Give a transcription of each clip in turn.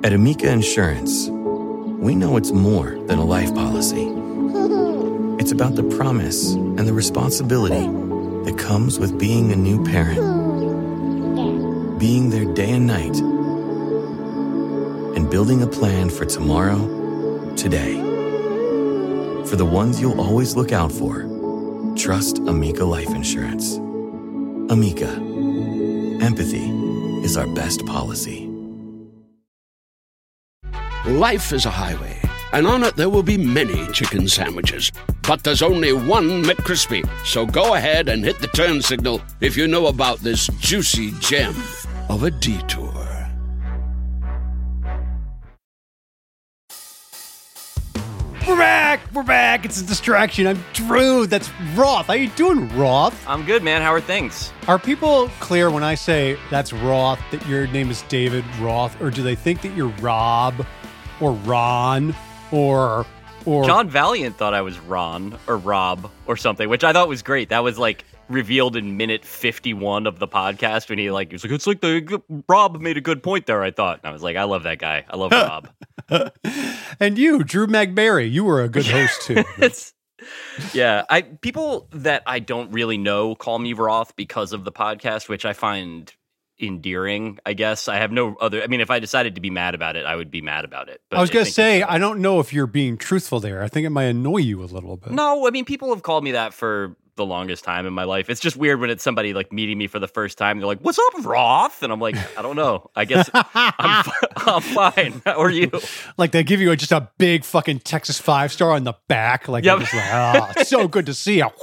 At Amica Insurance, we know it's more than a life policy. It's about the promise and the responsibility that comes with being a new parent. Being there day and night, and building a plan for tomorrow, today. For the ones you'll always look out for, trust Amica Life Insurance. Amica. Empathy is our best policy. Life is a highway, and on it there will be many chicken sandwiches. But there's only one McCrispy. So go ahead and hit the turn signal if you know about this juicy gem of a detour. We're back. It's a distraction. I'm Drew. That's Roth. How you doing, Roth? I'm good, man. How are things? Are people clear when I say that's Roth, that your name is David Roth, or do they think that you're Rob or Ron or John Valiant thought I was Ron or Rob or something, which I thought was great. That was like revealed in minute 51 of the podcast when he was like, it's like Rob made a good point there, I thought. And I was like, I love that guy. I love Rob. And you, Drew McBarry, you were a good host too. Yeah, people that I don't really know call me Roth because of the podcast, which I find endearing, I guess. I have no other. I mean, if I decided to be mad about it, I would be mad about it. But I was going to say, I don't know if you're being truthful there. I think it might annoy you a little bit. No, I mean, people have called me that for the longest time in my life. It's just weird when it's somebody like meeting me for the first time. They're like, "What's up, Roth?" And I'm like, I don't know. I guess I'm fine. How are you? Like they give you just a big fucking Texas 5-star on the back. Like, yep. Just like, oh, it's so good to see you.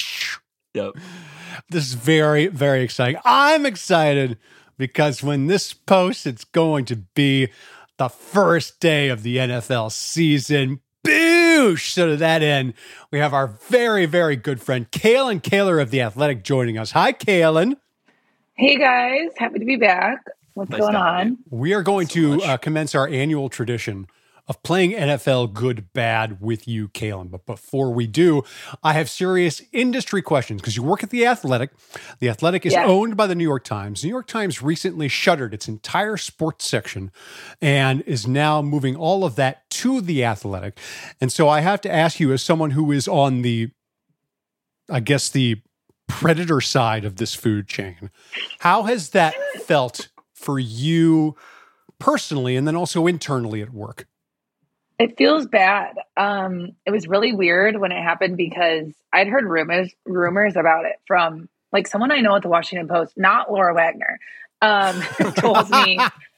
Yep. This is very, very exciting. I'm excited because when this posts, it's going to be the first day of the NFL season. Boosh! So to that end, we have our very, very good friend, Kaylin Kaler of The Athletic joining us. Hi, Kaylin. Hey, guys. Happy to be back. What's going on? We are going to commence our annual tradition of playing NFL Good Bad with you, Kaylin. But before we do, I have serious industry questions because you work at The Athletic. The Athletic is owned by the New York Times. The New York Times recently shuttered its entire sports section and is now moving all of that to The Athletic. And so I have to ask you, as someone who is on the, I guess, the predator side of this food chain, how has that felt for you personally and then also internally at work? It feels bad. It was really weird when it happened because I'd heard rumors about it from like someone I know at the Washington Post, not Laura Wagner, told me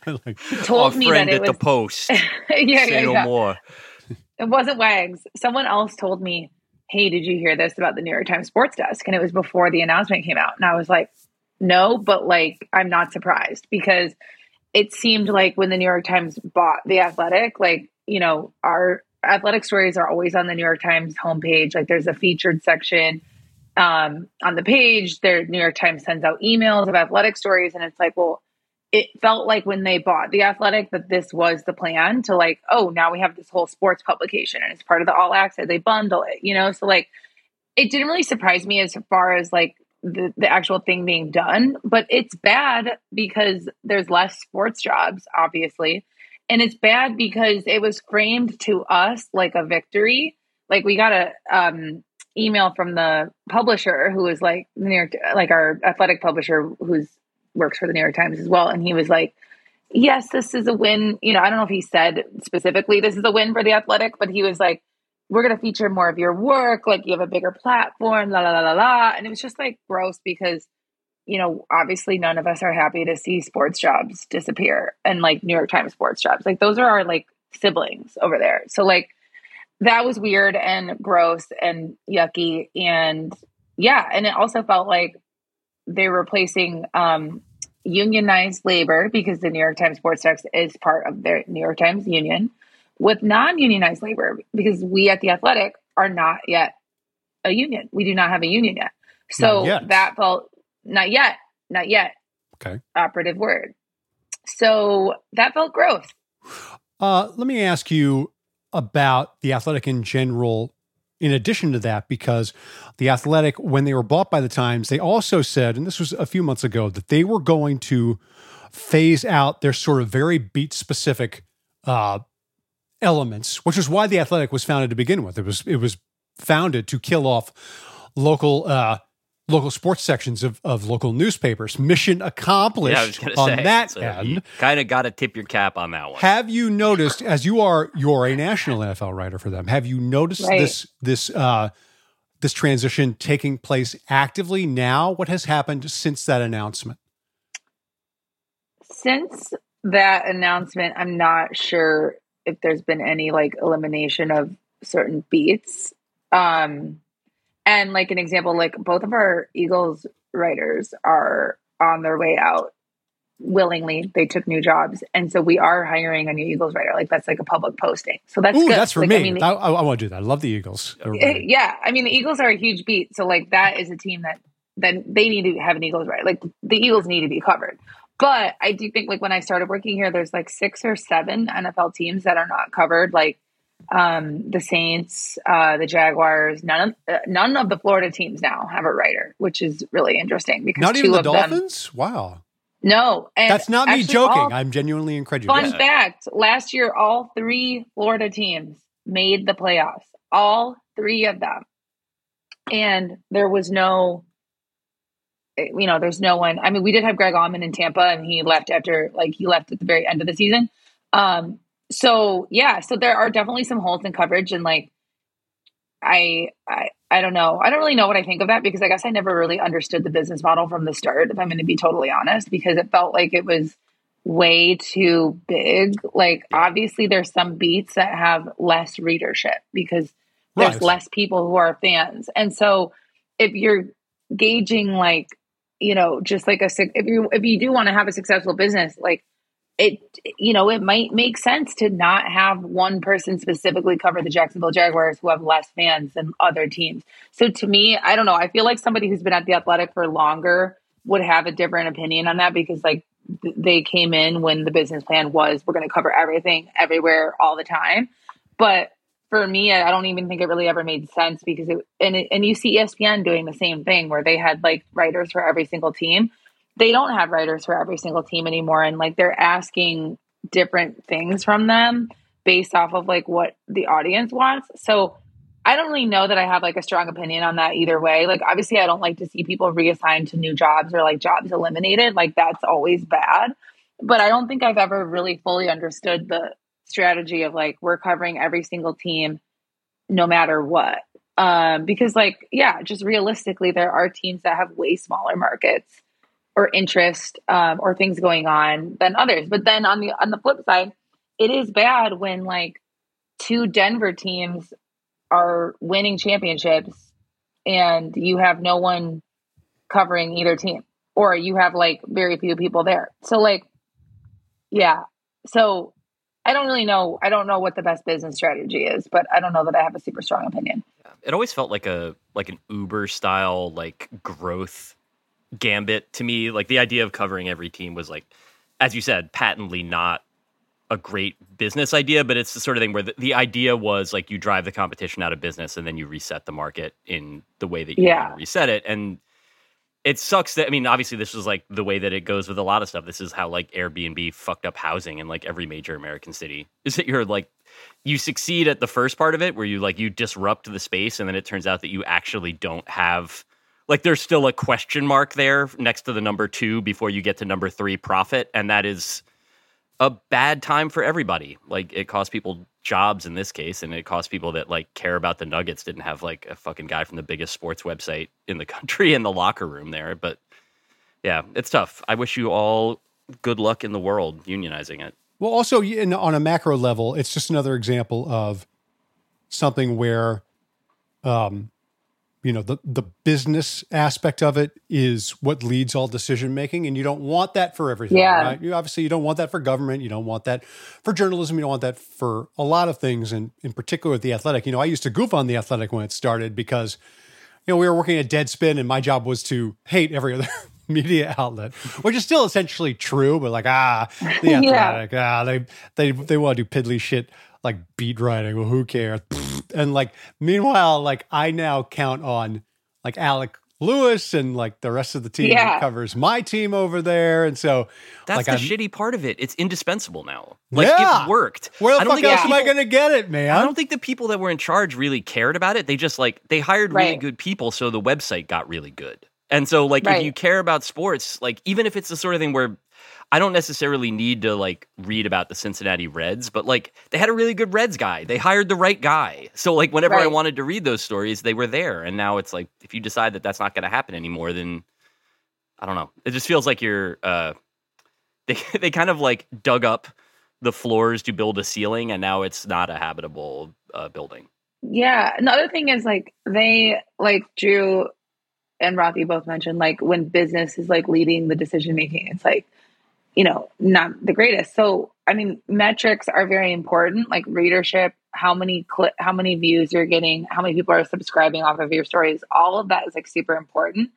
that it was the Post. Say no more. It wasn't Wags. Someone else told me, "Hey, did you hear this about the New York Times sports desk?" And it was before the announcement came out. And I was like, no, but like, I'm not surprised because it seemed like when the New York Times bought The Athletic, like, you know, our athletic stories are always on the New York Times homepage. Like there's a featured section on the page. The New York Times sends out emails of athletic stories. And it's like, well, it felt like when they bought The Athletic that this was the plan to like, oh, now we have this whole sports publication and it's part of the All Access. They bundle it, you know? So like, it didn't really surprise me as far as like the actual thing being done, but it's bad because there's less sports jobs, obviously. And it's bad because it was framed to us like a victory. Like we got a email from the publisher who was like New York, like our athletic publisher who's works for the New York Times as well. And he was like, yes, this is a win. You know, I don't know if he said specifically this is a win for The Athletic, but he was like, we're going to feature more of your work. Like you have a bigger platform, la, la, la, la, la. And it was just like gross because, you know, obviously none of us are happy to see sports jobs disappear and like New York Times sports jobs. Like those are our like siblings over there. So like that was weird and gross and yucky. And yeah. And it also felt like they were replacing unionized labor because the New York Times sports desk is part of their New York Times union with non-unionized labor because we at The Athletic are not yet a union. We do not have a union yet. So that felt not yet. Okay. Operative word. So that felt gross. Let me ask you about The Athletic in general, in addition to that, because The Athletic, when they were bought by the Times, they also said, and this was a few months ago, that they were going to phase out their sort of very beat-specific elements, which is why the Athletic was founded to begin with. It was founded to kill off local sports sections of local newspapers. Mission accomplished. Yeah, I was gonna on say, that so end. you kind of got to tip your cap on that one. Have you noticed, as you're a national NFL writer for them, have you noticed this transition taking place actively now? What has happened since that announcement? Since that announcement, I'm not sure if there's been any like elimination of certain beats. And like an example, like both of our Eagles writers are on their way out willingly. They took new jobs. And so we are hiring a new Eagles writer. Like that's like a public posting. So that's good. That's for like, me. I mean, I want to do that. I love the Eagles. Yeah. I mean, the Eagles are a huge beat. So like that is a team that then they need to have an Eagles writer. Like the Eagles need to be covered. But I do think like when I started working here, there's like 6 or 7 NFL teams that are not covered. Like the Saints, the Jaguars, none of the Florida teams now have a writer, which is really interesting because not even the Dolphins. Them, wow. No, and that's not me joking. I'm genuinely incredulous. Fun fact: last year, all 3 Florida teams made the playoffs. All 3 of them, and there was no. There's no one. I mean, we did have Greg Auman in Tampa, and he left at the very end of the season. So there are definitely some holes in coverage, and like, I don't know. I don't really know what I think of that because I guess I never really understood the business model from the start, if I'm going to be totally honest, because it felt like it was way too big. Like, obviously, there's some beats that have less readership because there's less people who are fans, and so if you're gauging like. Just like if you do want to have a successful business, like it might make sense to not have one person specifically cover the Jacksonville Jaguars who have less fans than other teams. So to me, I don't know. I feel like somebody who's been at the Athletic for longer would have a different opinion on that because like they came in when the business plan was, we're going to cover everything, everywhere, all the time. But for me, I don't even think it really ever made sense because and you see ESPN doing the same thing where they had like writers for every single team. They don't have writers for every single team anymore. And like they're asking different things from them based off of like what the audience wants. So I don't really know that I have like a strong opinion on that either way. Like, obviously I don't like to see people reassigned to new jobs or like jobs eliminated. Like that's always bad, but I don't think I've ever really fully understood the strategy of like we're covering every single team no matter what because like just realistically there are teams that have way smaller markets or interest or things going on than others, but then on the flip side it is bad when like 2 Denver teams are winning championships and you have no one covering either team or you have like very few people there. So like so I don't really know. I don't know what the best business strategy is, but I don't know that I have a super strong opinion. It always felt like an Uber style like growth gambit to me. Like the idea of covering every team was like, as you said, patently not a great business idea, but it's the sort of thing where the idea was like you drive the competition out of business and then you reset the market in the way that you want to reset it. And it sucks that, I mean, obviously this was like the way that it goes with a lot of stuff. This is how like Airbnb fucked up housing in like every major American city. Is that you're like, you succeed at the first part of it where you disrupt the space and then it turns out that you actually don't have, like there's still a question mark there next to the number 2 before you get to number 3 profit. And that is a bad time for everybody. Like it cost people jobs in this case, and it cost people that like care about the Nuggets didn't have like a fucking guy from the biggest sports website in the country in the locker room there. But yeah, it's tough. I wish you all good luck in the world unionizing it. Well, also on a macro level, it's just another example of something where, the business aspect of it is what leads all decision making, and you don't want that for everything. Yeah. Right? You don't want that for government. You don't want that for journalism. You don't want that for a lot of things, and in particular with the Athletic. I used to goof on the Athletic when it started because, we were working at Deadspin, and my job was to hate every other media outlet, which is still essentially true, but like the Athletic, they want to do piddly shit like beat writing. Well, who cares? And like, meanwhile, like I now count on like Alex Lewis and like the rest of the team covers my team over there. And so that's like, the shitty part of it. It's indispensable now. It worked. Where the fuck else am I going to get it, man? I don't think the people that were in charge really cared about it. They just they hired really good people. So the website got really good. And so if you care about sports, even if it's the sort of thing where I don't necessarily need to read about the Cincinnati Reds, but they had a really good Reds guy. They hired the right guy. So whenever I wanted to read those stories, they were there. And now it's if you decide that that's not going to happen anymore, then I don't know. It just feels like you're they kind of dug up the floors to build a ceiling, and now it's not a habitable building. Yeah. Another thing is they Drew and Rothy both mentioned when business is leading the decision making, it's not the greatest. So, I mean, metrics are very important, readership, how many views you're getting, how many people are subscribing off of your stories. All of that is super important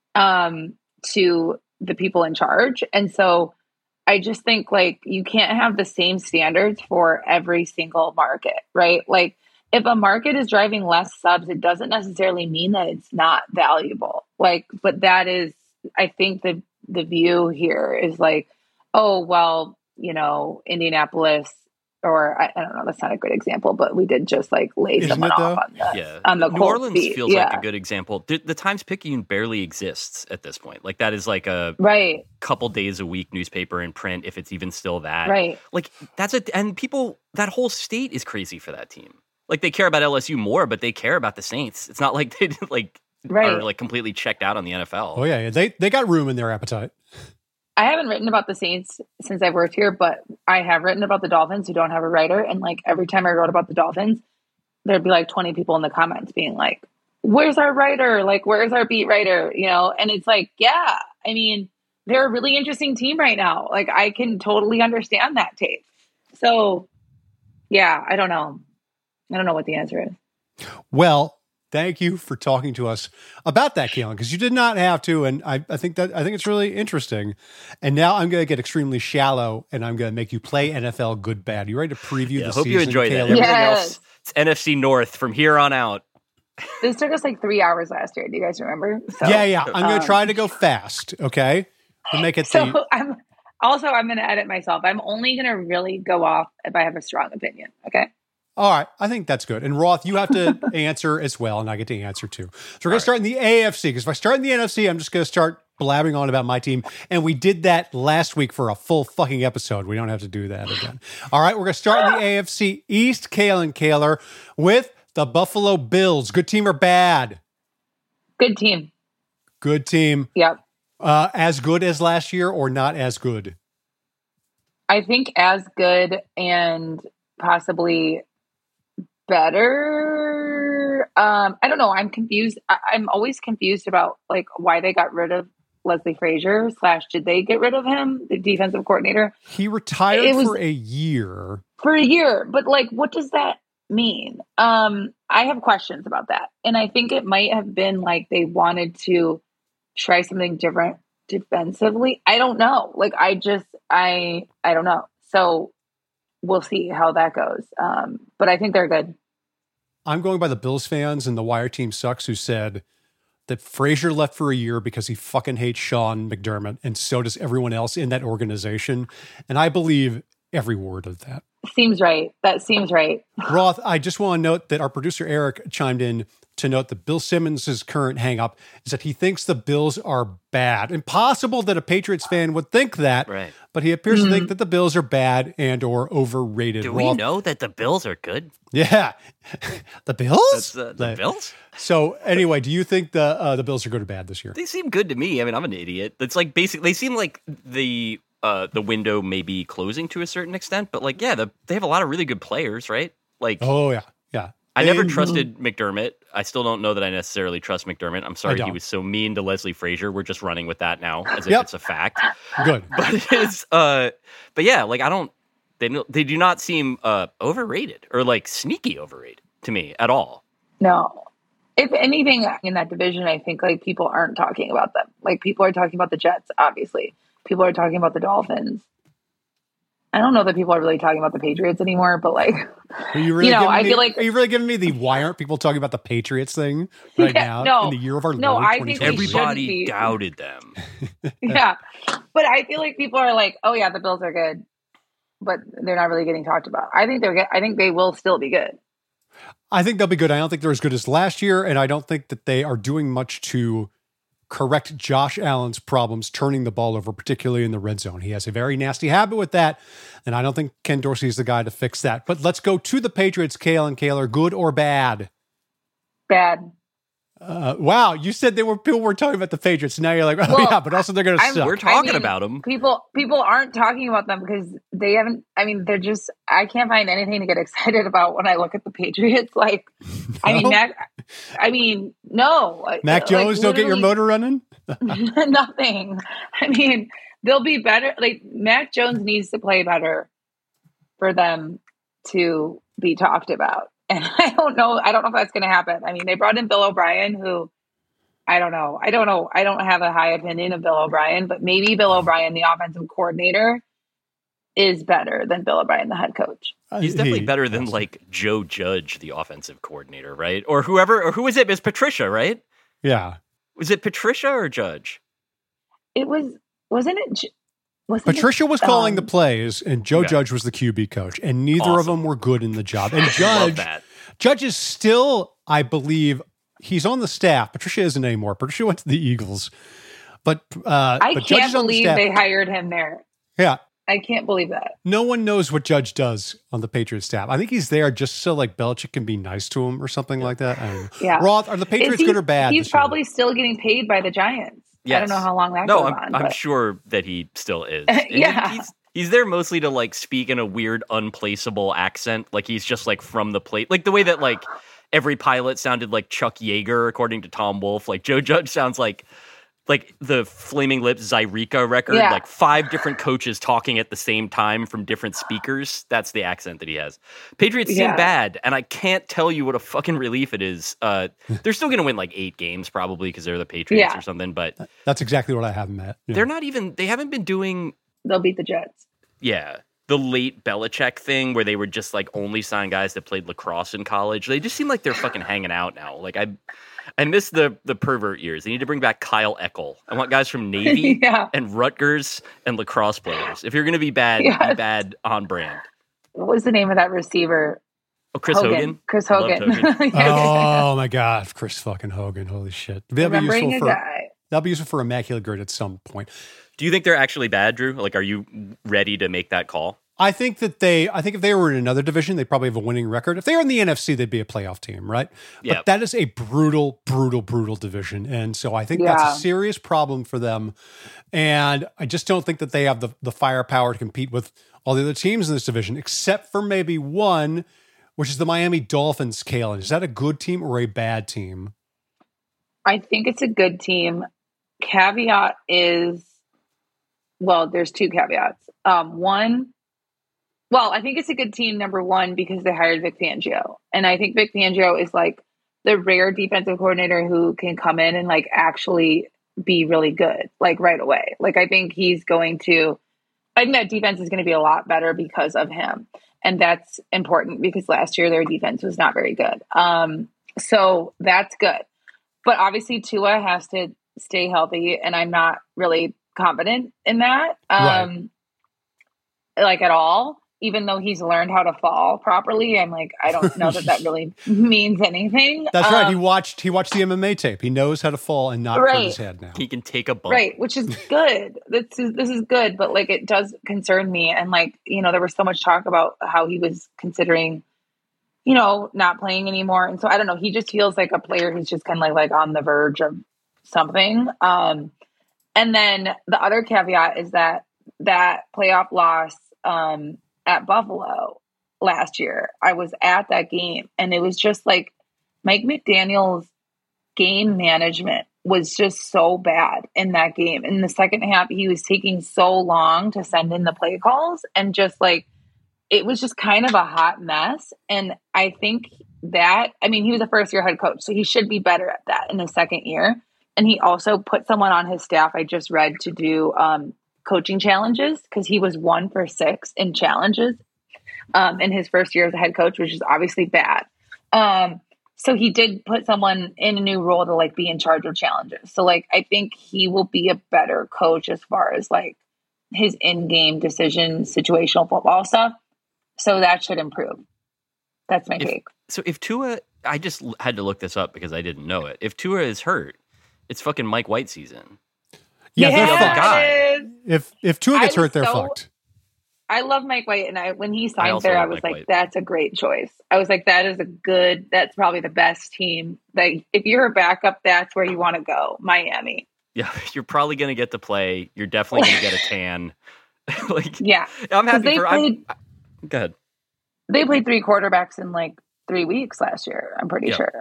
to the people in charge. And so I just think you can't have the same standards for every single market, right? If a market is driving less subs, it doesn't necessarily mean that it's not valuable. But that is, I think the view here is oh, well, Indianapolis, or I don't know, that's not a good example, but we did just lay someone off on the New Orleans feet. Feels like a good example. The Times-Picayune barely exists at this point. That is a couple days a week newspaper in print, if it's even still that. Right. That's it. And people, that whole state is crazy for that team. They care about LSU more, but they care about the Saints. It's not they are completely checked out on the NFL. Oh yeah, they got room in their appetite. I haven't written about the Saints since I've worked here, but I have written about the Dolphins who don't have a writer. And every time I wrote about the Dolphins, there'd be 20 people in the comments being where's our writer? Where's our beat writer? And it's yeah, I mean, they're a really interesting team right now. I can totally understand that take. So yeah, I don't know what the answer is. Well, thank you for talking to us about that, Kaelin, because you did not have to, and I think it's really interesting. And now I'm going to get extremely shallow, and I'm going to make you play NFL good bad. You ready to preview the season? I hope you enjoy that. Everything else, it's NFC North from here on out. This took us 3 hours last year. Do you guys remember? So, yeah. I'm going to try to go fast. Okay, to make it. I'm going to edit myself. I'm only going to really go off if I have a strong opinion. Okay. All right, I think that's good. And Roth, you have to answer as well, and I get to answer too. So we're going to start in the AFC, because if I start in the NFC, I'm just going to start blabbing on about my team. And we did that last week for a full fucking episode. We don't have to do that again. All right, we're going to start in the AFC East, Kaelin Kaler, with the Buffalo Bills. Good team or bad? Good team. Good team. Yep. As good as last year or not as good? I think as good and possibly better. I don't know. I'm confused. I'm always confused about why they got rid of Leslie Frazier / did they get rid of him, the defensive coordinator? He retired for a year. But what does that mean? I have questions about that. And I think it might have been they wanted to try something different defensively. I don't know. I don't know. So we'll see how that goes. But I think they're good. I'm going by the Bills fans and the Wire Team Sucks, who said that Frazier left for a year because he fucking hates Sean McDermott, and so does everyone else in that organization. And I believe every word of that. Seems right. That seems right. Roth, I just want to note that our producer Eric chimed in to note that Bill Simmons' current hang-up is that he thinks the Bills are bad. Impossible that a Patriots fan would think that, right? But he appears to think that the Bills are bad and or overrated. Do we know that the Bills are good? Yeah. The Bills? The Bills? So anyway, do you think the Bills are good or bad this year? They seem good to me. I mean, I'm an idiot. It's basically, they seem like the window may be closing to a certain extent, but they have a lot of really good players, right? Oh yeah. I never trusted McDermott. I still don't know that I necessarily trust McDermott. I'm sorry he was so mean to Leslie Frazier. We're just running with that now as if it's a fact. Good. But it's but yeah, they do not seem overrated or sneaky overrated to me at all. No. If anything in that division, I think people aren't talking about them. People are talking about the Jets, obviously. People are talking about the Dolphins. I don't know that people are really talking about the Patriots anymore, but like, Are you really I feel like are you really giving me the why aren't people talking about the Patriots thing right now in the year of our Lord I think 2023? Everybody doubted them. Yeah, but I feel like people are like, oh yeah, the Bills are good, but they're not really getting talked about. I think they're good. I think they will still be good. I think they'll be good. I don't think they're as good as last year, and I don't think that they are doing much to correct Josh Allen's problems turning the ball over, particularly in the red zone. He has a very nasty habit with that, and I don't think Ken Dorsey is the guy to fix that. But let's go to the Patriots, Kale and Kaler. Good or bad? Bad. Wow, you said people were talking about the Patriots. Now you're like, yeah, but also they're going to suck. We're talking about them. People aren't talking about them because they haven't. I mean, they're just. I can't find anything to get excited about when I look at the Patriots. Like, No? No. Mac Jones, don't get your motor running. Nothing. I mean, they'll be better. Like Mac Jones needs to play better for them to be talked about. And I don't know if that's going to happen. I mean, they brought in Bill O'Brien, who I don't know. I don't have a high opinion of Bill O'Brien, but maybe Bill O'Brien, the offensive coordinator, is better than Bill O'Brien, the head coach. He's definitely better than like Joe Judge, the offensive coordinator, right? Or whoever, or who was it? It was Patricia, right? Yeah. Was it Patricia or Judge? It wasn't it? Patricia was calling the plays, and Joe Judge was the QB coach, and neither of them were good in the job. And Judge is still, I believe, he's on the staff. Patricia isn't anymore. Patricia went to the Eagles, but I can't can't believe they hired him there. Yeah, I can't believe that. No one knows what Judge does on the Patriots staff. I think he's there just so like Belichick can be nice to him or something like that. I don't know. Yeah, Roth, are the Patriots good or bad? He's probably still getting paid by the Giants. Yes. I don't know how long that goes on. I'm sure that he still is. Yeah. He's there mostly to like speak in a weird, unplaceable accent. Like he's just like from the plate. Like the way that like every pilot sounded like Chuck Yeager, according to Tom Wolfe. Like Joe Judge sounds like the Flaming Lips Zyreeka record. Yeah. Like 5 different coaches talking at the same time from different speakers. That's the accent that he has. Patriots seem bad, and I can't tell you what a fucking relief it is. They're still going to win like 8 games probably because they're the Patriots or something. But that's exactly what I have them at. Yeah. They're not even. They haven't been doing. They'll beat the Jets. Yeah. The late Belichick thing where they would just like only sign guys that played lacrosse in college. They just seem like they're fucking hanging out now. Like I miss the pervert years. They need to bring back Kyle Eckel. I want guys from Navy and Rutgers and lacrosse players. If you're going to be bad, be bad on brand. What was the name of that receiver? Oh, Chris Hogan. Chris Hogan. Oh my God, Chris fucking Hogan. Holy shit. That'll be useful for Immaculate Grid at some point. Do you think they're actually bad, Drew? Like, are you ready to make that call? I think if they were in another division, they'd probably have a winning record. If they were in the NFC, they'd be a playoff team, right? But that is a brutal, brutal, brutal division. And so I think that's a serious problem for them. And I just don't think that they have the firepower to compete with all the other teams in this division, except for maybe one, which is the Miami Dolphins, Kalen. Is that a good team or a bad team? I think it's a good team. Caveat is, well, there's 2 caveats. One, well, I think it's a good team, number one, because they hired Vic Fangio. And I think Vic Fangio is like the rare defensive coordinator who can come in and like actually be really good, like right away. Like I think that defense is going to be a lot better because of him. And that's important because last year their defense was not very good. So that's good. But obviously Tua has to stay healthy, and I'm not really confident in that, like at all. Even though he's learned how to fall properly, I'm like, I don't know that really means anything. That's right. He watched the MMA tape. He knows how to fall and not hurt his head now. He can take a bump, right? Which is good. This is good, but like it does concern me. And like there was so much talk about how he was considering, not playing anymore. And so I don't know. He just feels like a player who's just kind of like on the verge of something. And then the other caveat is that playoff loss at Buffalo last year, I was at that game, and it was just like Mike McDaniel's game management was just so bad in that game. In the second half, he was taking so long to send in the play calls, and just like it was just kind of a hot mess. And I think that, he was a first-year head coach, so he should be better at that in his second year. And he also put someone on his staff I just read to do coaching challenges because he was 1 for 6 in challenges in his first year as a head coach, which is obviously bad. So he did put someone in a new role to like be in charge of challenges. So like, I think he will be a better coach as far as like his in-game decision, situational football stuff. So that should improve. That's my take. So if Tua, I just had to look this up because I didn't know it. If Tua is hurt, it's fucking Mike White season. Yeah, they're it fucked. is. If Tua gets hurt, they're fucked. I love Mike White, and when he signed also there, I love was Mike like, White. that's a great choice. I was like, that's probably the best team. Like, if you're a backup, that's where you want to go, Miami. Yeah, you're probably going to get to play. You're definitely going to get a tan. Like, Yeah. I'm happy They for. played- Go ahead. They played 3 quarterbacks in like 3 weeks last year, I'm pretty Yeah. sure.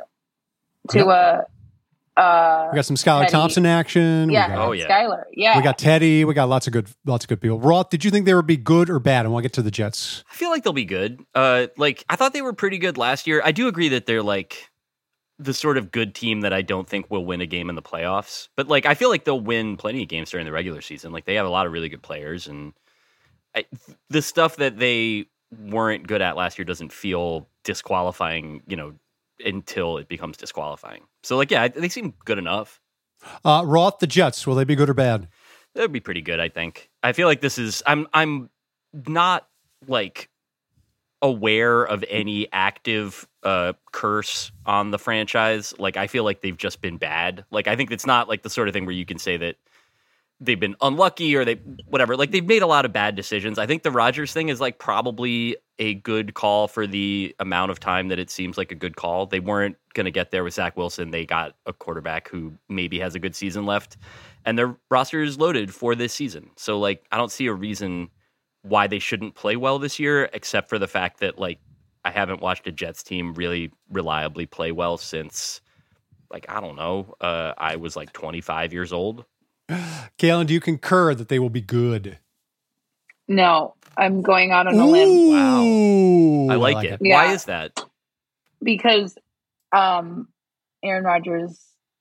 We got some Skylar Teddy. Thompson action. Yeah, We got, Oh, yeah. Skylar. Yeah. we got Teddy. We got lots of good people. Roth, did you think they would be good or bad? And we'll get to the Jets. I feel like they'll be good. Like I thought they were pretty good last year. I do agree that they're like the sort of good team that I don't think will win a game in the playoffs. But like I feel like they'll win plenty of games during the regular season. Like they have a lot of really good players, and the stuff that they weren't good at last year doesn't feel disqualifying, until it becomes disqualifying. So like, yeah, they seem good enough. Roth, the Jets, will they be good or bad? That would be pretty good, I think. I feel like this is I'm not like aware of any active curse on the franchise. Like I feel like they've just been bad. Like I think it's not like the sort of thing where you can say that they've been unlucky or they whatever. Like they've made a lot of bad decisions. I think the Rodgers thing is like probably a good call for the amount of time that it seems like a good call. They weren't going to get there with Zach Wilson. They got a quarterback who maybe has a good season left, and their roster is loaded for this season. So like, I don't see a reason why they shouldn't play well this year, except for the fact that like, I haven't watched a Jets team really reliably play well since like, I don't know. I was like 25 years old. Kalen, do you concur that they will be good? No, I'm going out on a limb Ooh, I like it. Yeah. Why is that? because Aaron Rodgers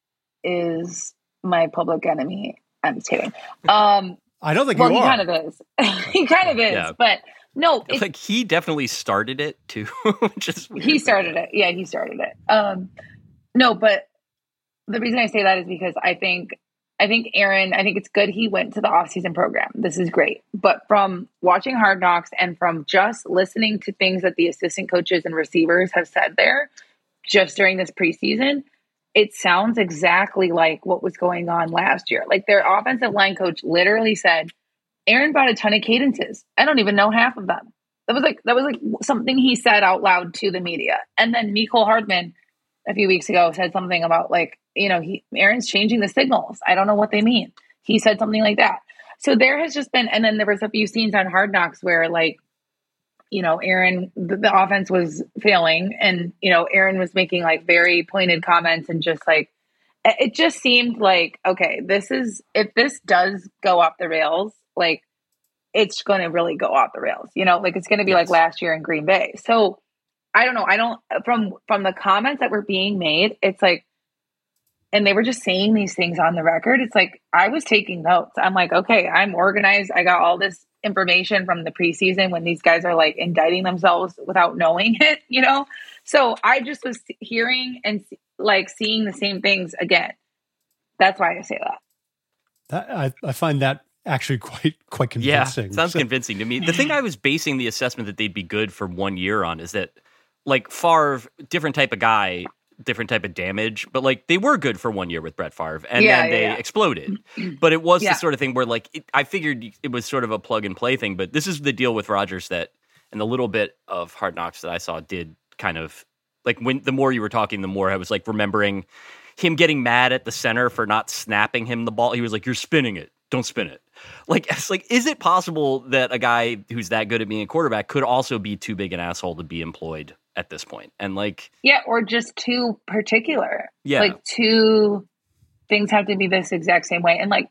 is my public enemy. I'm just kidding. I don't think Well, you he are. kind of is. He kind of is. Yeah. But no, it's, Like he definitely started it too. Which is weird. he started it. Yeah, he started it. No, but the reason I say that is because I think Aaron, I think it's good he went to the offseason program. This is great. But from watching Hard Knocks and from just listening to things that the assistant coaches and receivers have said there just during this preseason, it sounds exactly like what was going on last year. Like their offensive line coach literally said, Aaron bought a ton of cadences. I don't even know half of them. That was like something he said out loud to the media. And then Mecole Hardman a few weeks ago said something about like, Aaron's changing the signals. I don't know what they mean. He said something like that. So there has just been, and then there was a few scenes on Hard Knocks where like, Aaron, the offense was failing and, Aaron was making like very pointed comments and just like, it just seemed like, okay, if this does go off the rails, like it's going to really go off the rails, like it's going to be like last year in Green Bay. So I don't know. From the comments that were being made, it's like, and they were just saying these things on the record. It's like, I was taking notes. I'm like, okay, I'm organized. I got all this information from the preseason when these guys are like indicting themselves without knowing it, So I just was hearing and like seeing the same things again. That's why I say that. I find that actually quite convincing. Yeah, sounds convincing to me. The thing I was basing the assessment that they'd be good for 1 year on is that like Favre, different type of guy, different type of damage, but like they were good for 1 year with Brett Favre and then they exploded. But it was the sort of thing where like I figured it was sort of a plug and play thing, but this is the deal with Rodgers that, and the little bit of Hard Knocks that I saw did kind of like when the more you were talking, the more I was like remembering him getting mad at the center for not snapping him the ball. He was like, "You're spinning it. Don't spin it." Like, it's like, is it possible that a guy who's that good at being a quarterback could also be too big an asshole to be employed at this point? And like, yeah, or just too particular. Yeah. Like two things have to be this exact same way. And like,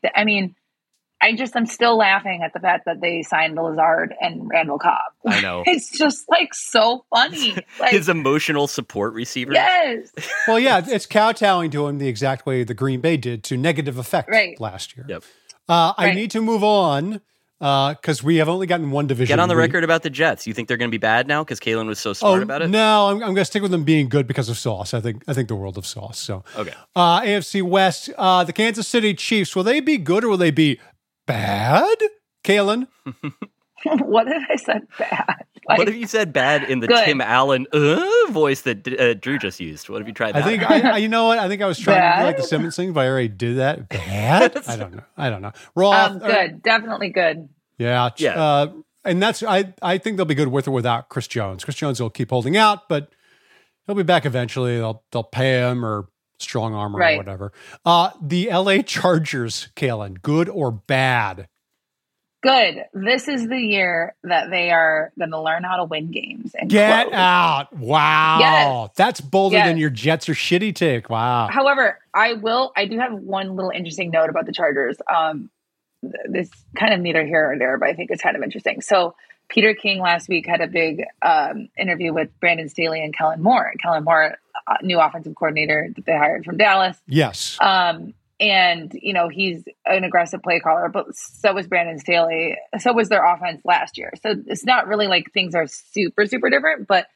I'm still laughing at the fact that they signed Lazard and Randall Cobb. I know. It's just like so funny. Like his emotional support receiver. yes. Well, yeah, it's kowtowing to him the exact way the Green Bay did to negative effect Right. last year. Yep. I need to move on because we have only gotten one division. Get on the record about the Jets. You think they're going to be bad now because Kalen was so smart about it? No, I'm going to stick with them being good because of Sauce. I think the world of Sauce. So okay. AFC West, the Kansas City Chiefs. Will they be good or will they be bad? Kalen? What if I said bad? Like, what if you said bad in the good. Tim Allen voice that Drew just used? What have you tried that? I think you know what? I think I was trying to do like the Simmons thing, but I already did that. Bad? I don't know. Roth, good. Definitely good. Yeah. And that's I think they'll be good with or without Chris Jones. Chris Jones will keep holding out, but he'll be back eventually. They'll pay him or strong arm or whatever. The LA Chargers, Kalen, good or bad? Good. This is the year that they are going to learn how to win games and get close. out. Wow. Yes. That's bolder than your Jets are shitty take. Wow. However, I do have one little interesting note about the Chargers. This kind of neither here or there, but I think it's kind of interesting. So Peter King last week had a big interview with Brandon Staley and Kellen Moore. Kellen Moore, new offensive coordinator that they hired from Dallas. Yes. And, he's an aggressive play caller, but so was Brandon Staley. So was their offense last year. So it's not really like things are super, super different. But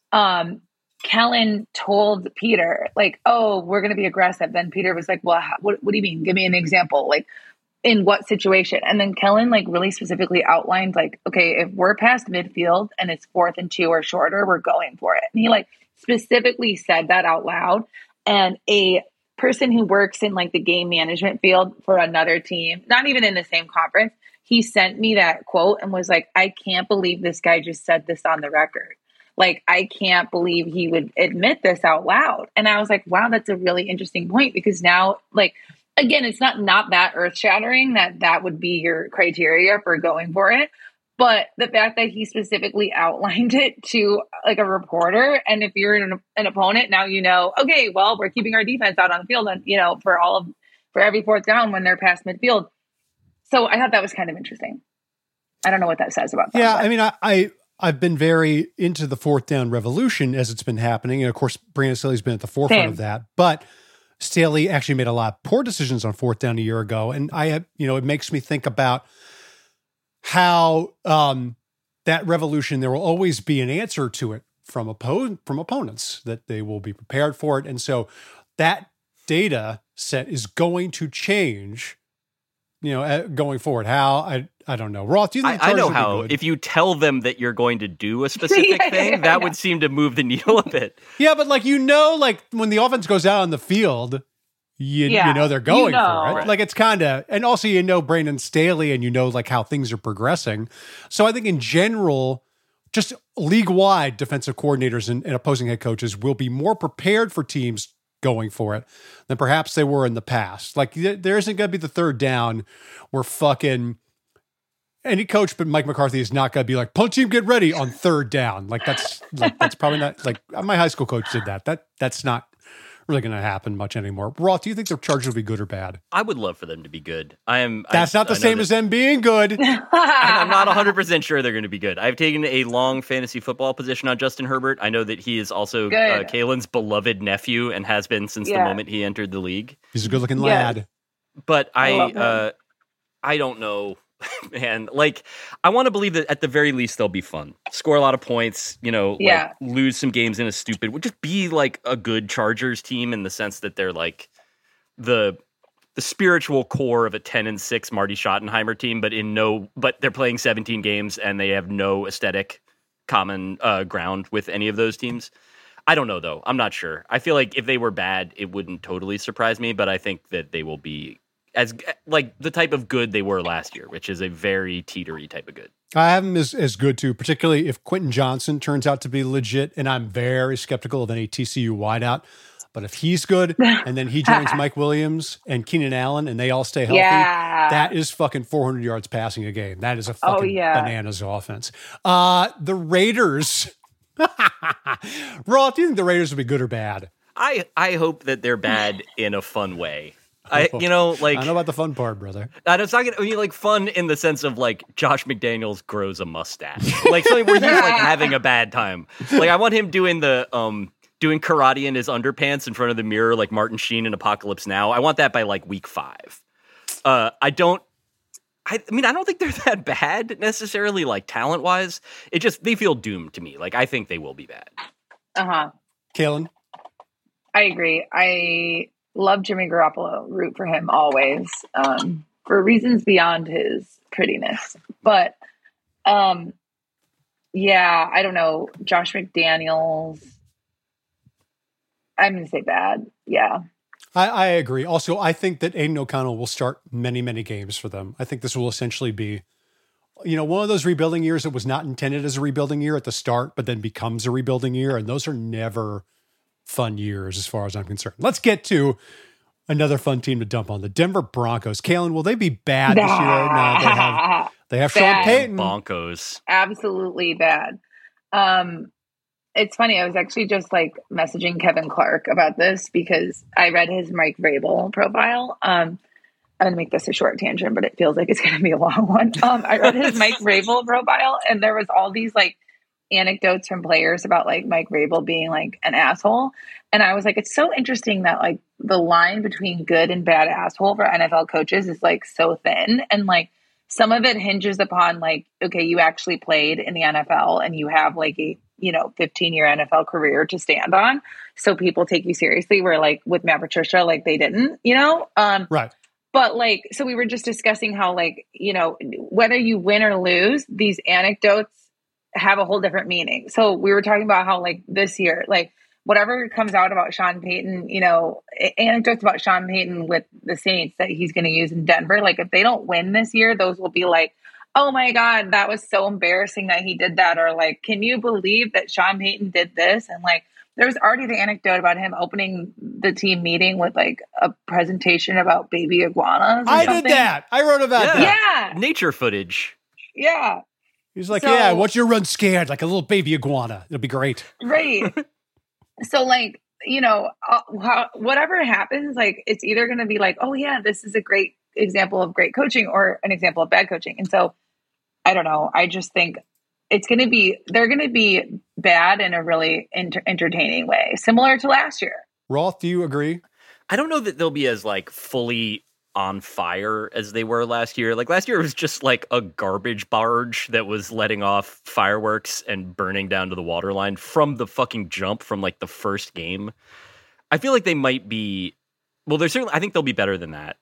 Kellen told Peter, like, oh, we're going to be aggressive. Then Peter was like, well, what do you mean? Give me an example. Like, in what situation? And then Kellen, like, really specifically outlined, like, okay, if we're past midfield and it's 4th and 2 or shorter, we're going for it. And he, like, specifically said that out loud. And a person who works in like the game management field for another team, not even in the same conference, he sent me that quote and was like, I can't believe this guy just said this on the record. Like, I can't believe he would admit this out loud. And I was like, wow, that's a really interesting point, because now, like, again, it's not that earth shattering that would be your criteria for going for it. But the fact that he specifically outlined it to like a reporter, and if you're an opponent, now okay, well, we're keeping our defense out on the field, and for every 4th down when they're past midfield. So I thought that was kind of interesting. I don't know what that says about that. Yeah, I mean, I've been very into the 4th down revolution as it's been happening, and of course, Brandon Staley's been at the forefront of that. But Staley actually made a lot of poor decisions on 4th down a year ago, and it makes me think about how that revolution, there will always be an answer to it from opponents, that they will be prepared for it. And so that data set is going to change, going forward. How, I don't know. Roth, do you think I know how. If you tell them that you're going to do a specific thing, that would seem to move the needle a bit. Yeah, but like when the offense goes out on the field, you know they're going for it. Right. Like, it's kind of, and also Brandon Staley, and like how things are progressing. So I think in general, just league-wide defensive coordinators and opposing head coaches will be more prepared for teams going for it than perhaps they were in the past. Like, there isn't going to be the 3rd down where fucking any coach but Mike McCarthy is not going to be like, punt team, get ready on 3rd down. That's probably not, like, my high school coach did that. That's not really going to happen much anymore. Roth, do you think the Chargers will be good or bad? I would love for them to be good. That's not the same as them being good. I'm not 100% sure they're going to be good. I've taken a long fantasy football position on Justin Herbert. I know that he is also Kalen's beloved nephew and has been since the moment he entered the league. He's a good-looking lad. But I don't know. Man, like, I want to believe that at the very least they'll be fun, score a lot of points, like, lose some games in a stupid, would just be like a good Chargers team in the sense that they're like the spiritual core of a 10-6 Marty Schottenheimer team, but they're playing 17 games and they have no aesthetic common ground with any of those teams. I don't know though. I'm not sure. I feel like if they were bad, it wouldn't totally surprise me, but I think that they will be as like the type of good they were last year, which is a very teetery type of good. I have him as good too, particularly if Quentin Johnson turns out to be legit, and I'm very skeptical of any TCU wideout. But if he's good, and then he joins Mike Williams and Keenan Allen, and they all stay healthy, that is fucking 400 yards passing a game. That is a fucking bananas offense. The Raiders. Roth, do you think the Raiders will be good or bad? I hope that they're bad in a fun way. I don't know about the fun part, brother. It's not gonna, like, fun in the sense of like Josh McDaniels grows a mustache, like something where he's like having a bad time. Like, I want him doing doing karate in his underpants in front of the mirror, like Martin Sheen in Apocalypse Now. I want that by like week 5. I don't I mean, I don't think they're that bad necessarily, like talent-wise. It just, they feel doomed to me. Like, I think they will be bad. Kaylin? I agree. I love Jimmy Garoppolo, root for him always, for reasons beyond his prettiness. But, yeah, I don't know. Josh McDaniels, I'm going to say bad. Yeah. I agree. Also, I think that Aiden O'Connell will start many, many games for them. I think this will essentially be, one of those rebuilding years that was not intended as a rebuilding year at the start, but then becomes a rebuilding year. And those are never fun years as far as I'm concerned. Let's get to another fun team to dump on, the Denver Broncos. Kaylin, will they be bad this year? No, they have Sean Payton. Broncos. Absolutely bad. It's funny. I was actually just like messaging Kevin Clark about this because I read his Mike Vrabel profile. I'm going to make this a short tangent, but it feels like it's going to be a long one. I read his Mike Vrabel profile, and there was all these like anecdotes from players about like Mike Vrabel being like an asshole. And I was like, it's so interesting that like the line between good and bad asshole for NFL coaches is like so thin. And like some of it hinges upon like, okay, you actually played in the NFL and you have like a 15-year NFL career to stand on. So people take you seriously, where like with Matt Patricia, like they didn't, Right. But like, so we were just discussing how like, whether you win or lose, these anecdotes have a whole different meaning. So we were talking about how like this year, like whatever comes out about Sean Payton, anecdotes about Sean Payton with the Saints that he's going to use in Denver. Like if they don't win this year, those will be like, oh my God, that was so embarrassing that he did that. Or like, can you believe that Sean Payton did this? And like, there was already the anecdote about him opening the team meeting with like a presentation about baby iguanas. I did that. I wrote about that. Yeah. Nature footage. Yeah. He's like, yeah, what's your run scared? Like a little baby iguana. It'll be great. Right. So like, whatever happens, like it's either going to be like, oh yeah, this is a great example of great coaching or an example of bad coaching. And so I don't know. I just think they're going to be bad in a really entertaining way, similar to last year. Rolf, do you agree? I don't know that they'll be as like fully on fire as they were last year. Like last year was just like a garbage barge that was letting off fireworks and burning down to the waterline from the fucking jump from like the first game. I feel like they might be, well, I think they'll be better than that.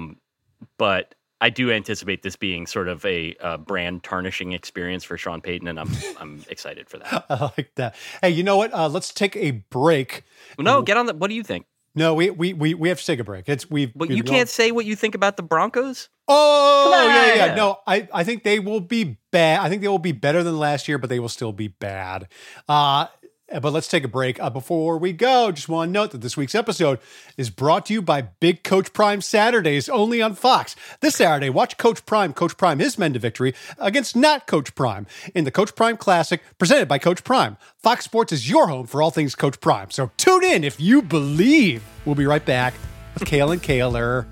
But I do anticipate this being sort of a brand tarnishing experience for Sean Payton, and I'm excited for that. I like that. Hey, you know what? Let's take a break. No, get on the. What do you think? No, we have to take a break. But you can't say what you think about the Broncos. Oh, yeah. No, I think they will be bad. I think they will be better than last year, but they will still be bad. But let's take a break. Before we go, just want to note that this week's episode is brought to you by Big Coach Prime Saturdays, only on Fox. This Saturday, watch Coach Prime his men to victory against not Coach Prime in the Coach Prime Classic presented by Coach Prime. Fox Sports is your home for all things Coach Prime. So tune in if you believe. We'll be right back with Kale and Kaler.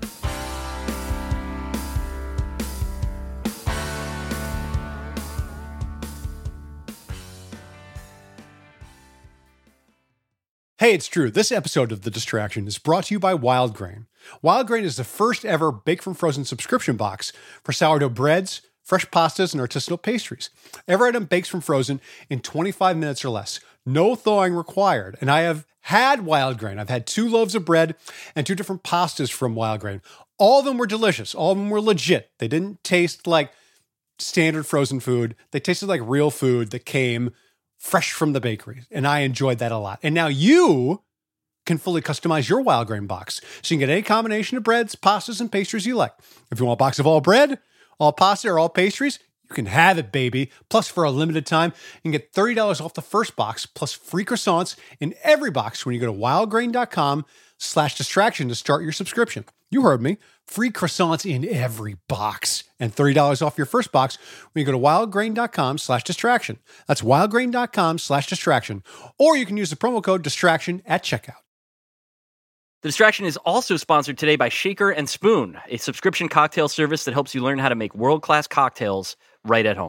Hey, it's Drew. This episode of The Distraction is brought to you by Wild Grain. Wild Grain is the first ever Baked from Frozen subscription box for sourdough breads, fresh pastas, and artisanal pastries. Every item bakes from frozen in 25 minutes or less. No thawing required. And I have had Wild Grain. I've had 2 loaves of bread and 2 different pastas from Wild Grain. All of them were delicious. All of them were legit. They didn't taste like standard frozen food. They tasted like real food that came fresh from the bakery. And I enjoyed that a lot. And now you can fully customize your Wild Grain box. So you can get any combination of breads, pastas, and pastries you like. If you want a box of all bread, all pasta, or all pastries, you can have it, baby. Plus, for a limited time, you can get $30 off the first box, plus free croissants in every box when you go to wildgrain.com/distraction to start your subscription. You heard me. Free croissants in every box. And $30 off your first box when you go to wildgrain.com/distraction. That's wildgrain.com/distraction. Or you can use the promo code distraction at checkout. The Distraction is also sponsored today by Shaker and Spoon, a subscription cocktail service that helps you learn how to make world-class cocktails right at home.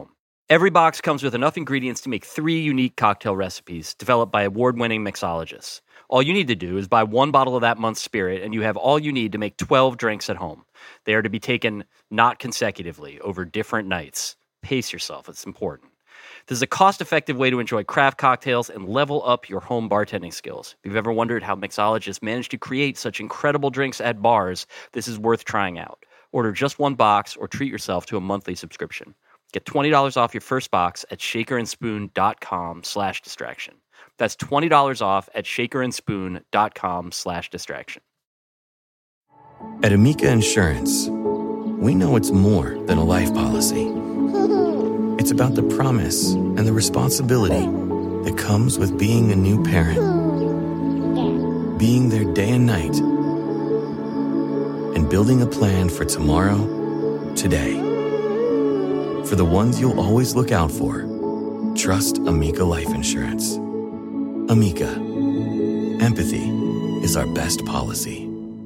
Every box comes with enough ingredients to make 3 unique cocktail recipes developed by award-winning mixologists. All you need to do is buy 1 bottle of that month's spirit, and you have all you need to make 12 drinks at home. They are to be taken not consecutively, over different nights. Pace yourself, it's important. This is a cost-effective way to enjoy craft cocktails and level up your home bartending skills. If you've ever wondered how mixologists manage to create such incredible drinks at bars, this is worth trying out. Order just 1 box or treat yourself to a monthly subscription. Get $20 off your first box at shakerandspoon.com/distraction. That's $20 off at shakerandspoon.com/distraction. At Amica Insurance, we know it's more than a life policy. It's about the promise and the responsibility that comes with being a new parent. Being there day and night, and building a plan for tomorrow, today. For the ones you'll always look out for, trust Amica Life Insurance. Amica. Empathy is our best policy.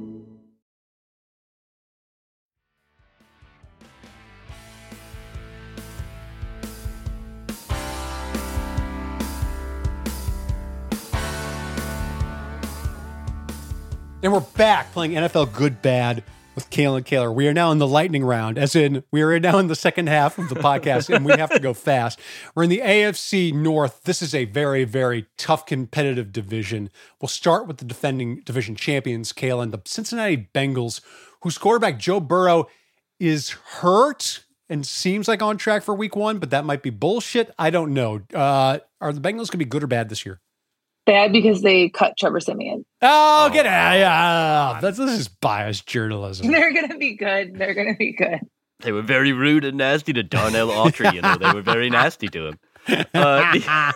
And we're back playing NFL Good Bad with Kalen Kaler. We are now in the lightning round, as in we are now in the second half of the podcast, and we have to go fast. We're in the AFC North. This is a very, very tough competitive division. We'll start with the defending division champions, Kalen, the Cincinnati Bengals, whose quarterback Joe Burrow is hurt and seems like on track for week 1, but that might be bullshit. I don't know. Are the Bengals going to be good or bad this year? Bad because they cut Trevor Siemian. Oh, get out. This is biased journalism. They're going to be good. They're going to be good. They were very rude and nasty to Darnell Autry. They were very nasty to him. I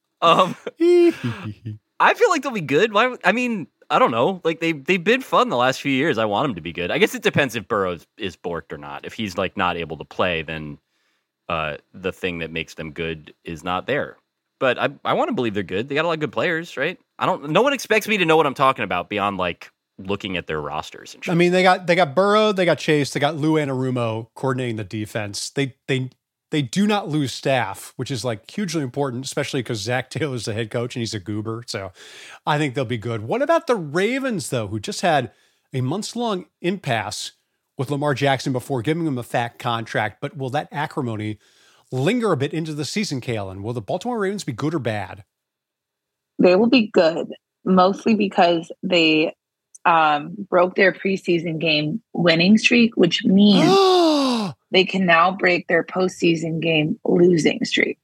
feel like they'll be good. I mean, I don't know. Like they've been fun the last few years. I want them to be good. I guess it depends if Burrow is borked or not. If he's like not able to play, then the thing that makes them good is not there. But I want to believe they're good. They got a lot of good players, right? No one expects me to know what I'm talking about beyond like looking at their rosters and shit. I mean, they got Burrow, they got Chase, they got Lou Anarumo coordinating the defense. They do not lose staff, which is like hugely important, especially because Zach Taylor's the head coach and he's a goober. So I think they'll be good. What about the Ravens, though, who just had a months-long impasse with Lamar Jackson before giving him a fat contract? But will that acrimony linger a bit into the season, Kalen? Will the Baltimore Ravens be good or bad? They will be good, mostly because they broke their preseason game winning streak, which means they can now break their postseason game losing streak.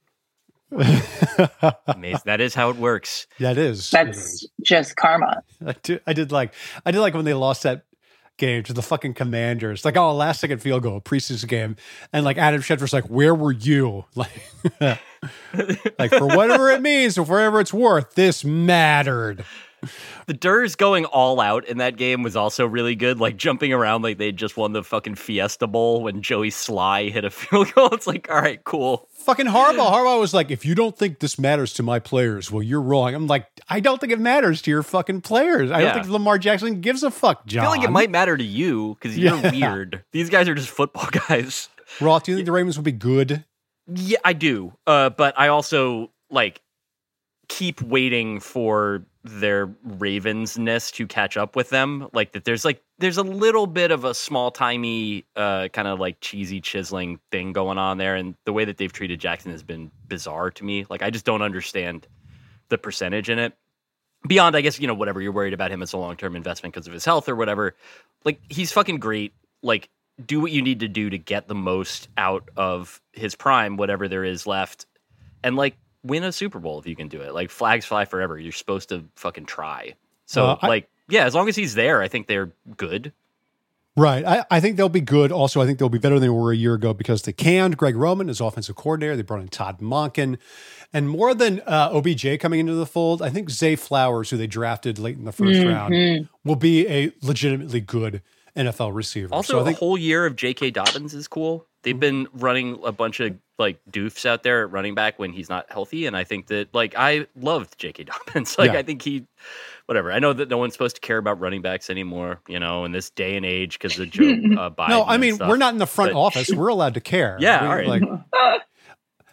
Amazing. That is how it works. That is. That's just karma. I did like when they lost that game to the fucking Commanders, like, oh, last second field goal, preseason game, and like Adam Schefter's like, where were you? Like, like for whatever it means, or whatever it's worth, this mattered. The Durs going all out in that game was also really good, like jumping around like they just won the fucking Fiesta Bowl when Joey Sly hit a field goal. It's like, all right, cool. Fucking Harbaugh was like, if you don't think this matters to my players, well, you're wrong. I'm like, I don't think it matters to your fucking players. I don't think Lamar Jackson gives a fuck, John. I feel like it might matter to you because you're weird. These guys are just football guys. Roth, do you think the Ravens will be good? Yeah, I do. But I also like keep waiting for their Ravens-ness to catch up with them. Like that there's a little bit of a small-timey kind of like cheesy chiseling thing going on there, and the way that they've treated Jackson has been bizarre to me. Like I just don't understand the percentage in it. Beyond, I guess, whatever you're worried about him as a long-term investment because of his health or whatever. Like he's fucking great. Like do what you need to do to get the most out of his prime, whatever there is left. And like win a Super Bowl if you can do it. Like flags fly forever. You're supposed to fucking try. So as long as he's there, I think they're good. Right. I think they'll be good. Also, I think they'll be better than they were a year ago because they canned Greg Roman as offensive coordinator. They brought in Todd Monken. And more than OBJ coming into the fold, I think Zay Flowers, who they drafted late in the first round, will be a legitimately good NFL receiver. Also, I think whole year of J.K. Dobbins is cool. They've been running a bunch of like doofs out there at running back when he's not healthy, and I think that like I loved J.K. Dobbins. I think he, whatever. I know that no one's supposed to care about running backs anymore, in this day and age because of Joe Biden. No, I mean we're not in the front office. We're allowed to care. Yeah, all right.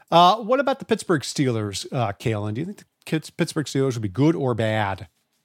What about the Pittsburgh Steelers, Kalen? Do you think the Pittsburgh Steelers would be good or bad?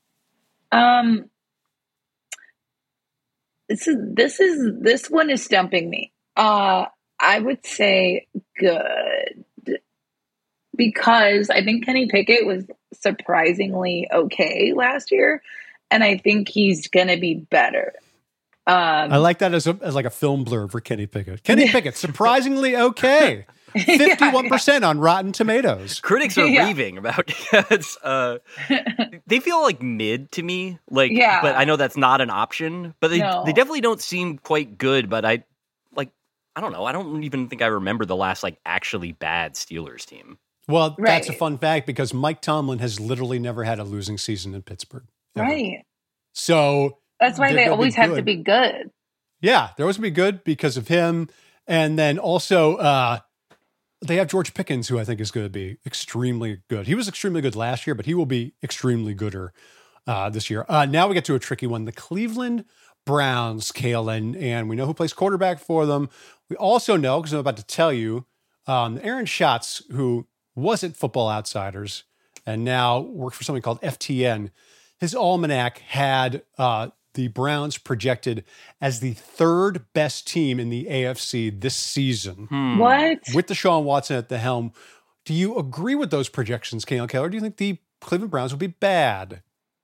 This one is stumping me. I would say good, because I think Kenny Pickett was surprisingly okay last year, and I think he's going to be better. I like that as like a film blurb for Kenny Pickett. Kenny Pickett, surprisingly okay. 51% on Rotten Tomatoes. Critics are raving about it. They feel like mid to me. But I know that's not an option. But they definitely don't seem quite good. But I don't know. I don't even think I remember the last actually bad Steelers team. Well, that's a fun fact, because Mike Tomlin has literally never had a losing season in Pittsburgh. Ever. Right. So that's why they always have to be good. Yeah, they always be good because of him. And then also they have George Pickens, who I think is going to be extremely good. He was extremely good last year, but he will be extremely gooder this year. Now we get to a tricky one. The Cleveland Browns, Kalen, and we know who plays quarterback for them. We also know, because I'm about to tell you, Aaron Schatz, who was at Football Outsiders and now works for something called FTN, his almanac had the Browns projected as the third best team in the AFC this season. What? With Deshaun Watson at the helm. Do you agree with those projections, Kalen Keller? Do you think the Cleveland Browns will be bad?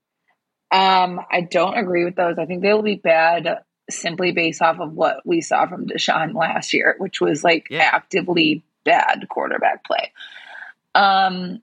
I don't agree with those. I think they will be bad simply based off of what we saw from Deshaun last year, which was actively bad quarterback play. So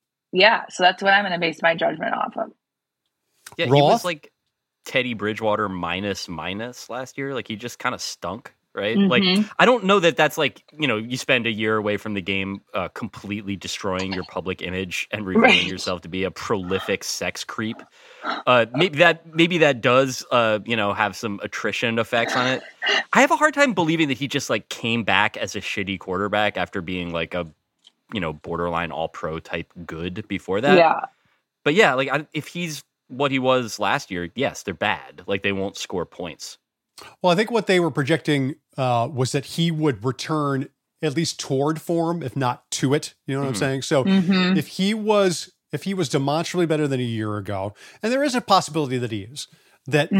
that's what I'm going to base my judgment off of. Yeah, Roth? He was like Teddy Bridgewater minus last year. He just kind of stunk, right? Mm-hmm. I don't know that that's you spend a year away from the game completely destroying your public image and revealing yourself to be a prolific sex creep. Maybe that does have some attrition effects on it. I have a hard time believing that he just came back as a shitty quarterback after being a borderline all-pro type good before that. Yeah. But yeah, if he's what he was last year, yes, they're bad. They won't score points. Well, I think what they were projecting was that he would return at least toward form, if not to it. You know what I'm saying? So if he was demonstrably better than a year ago, and there is a possibility that he is, that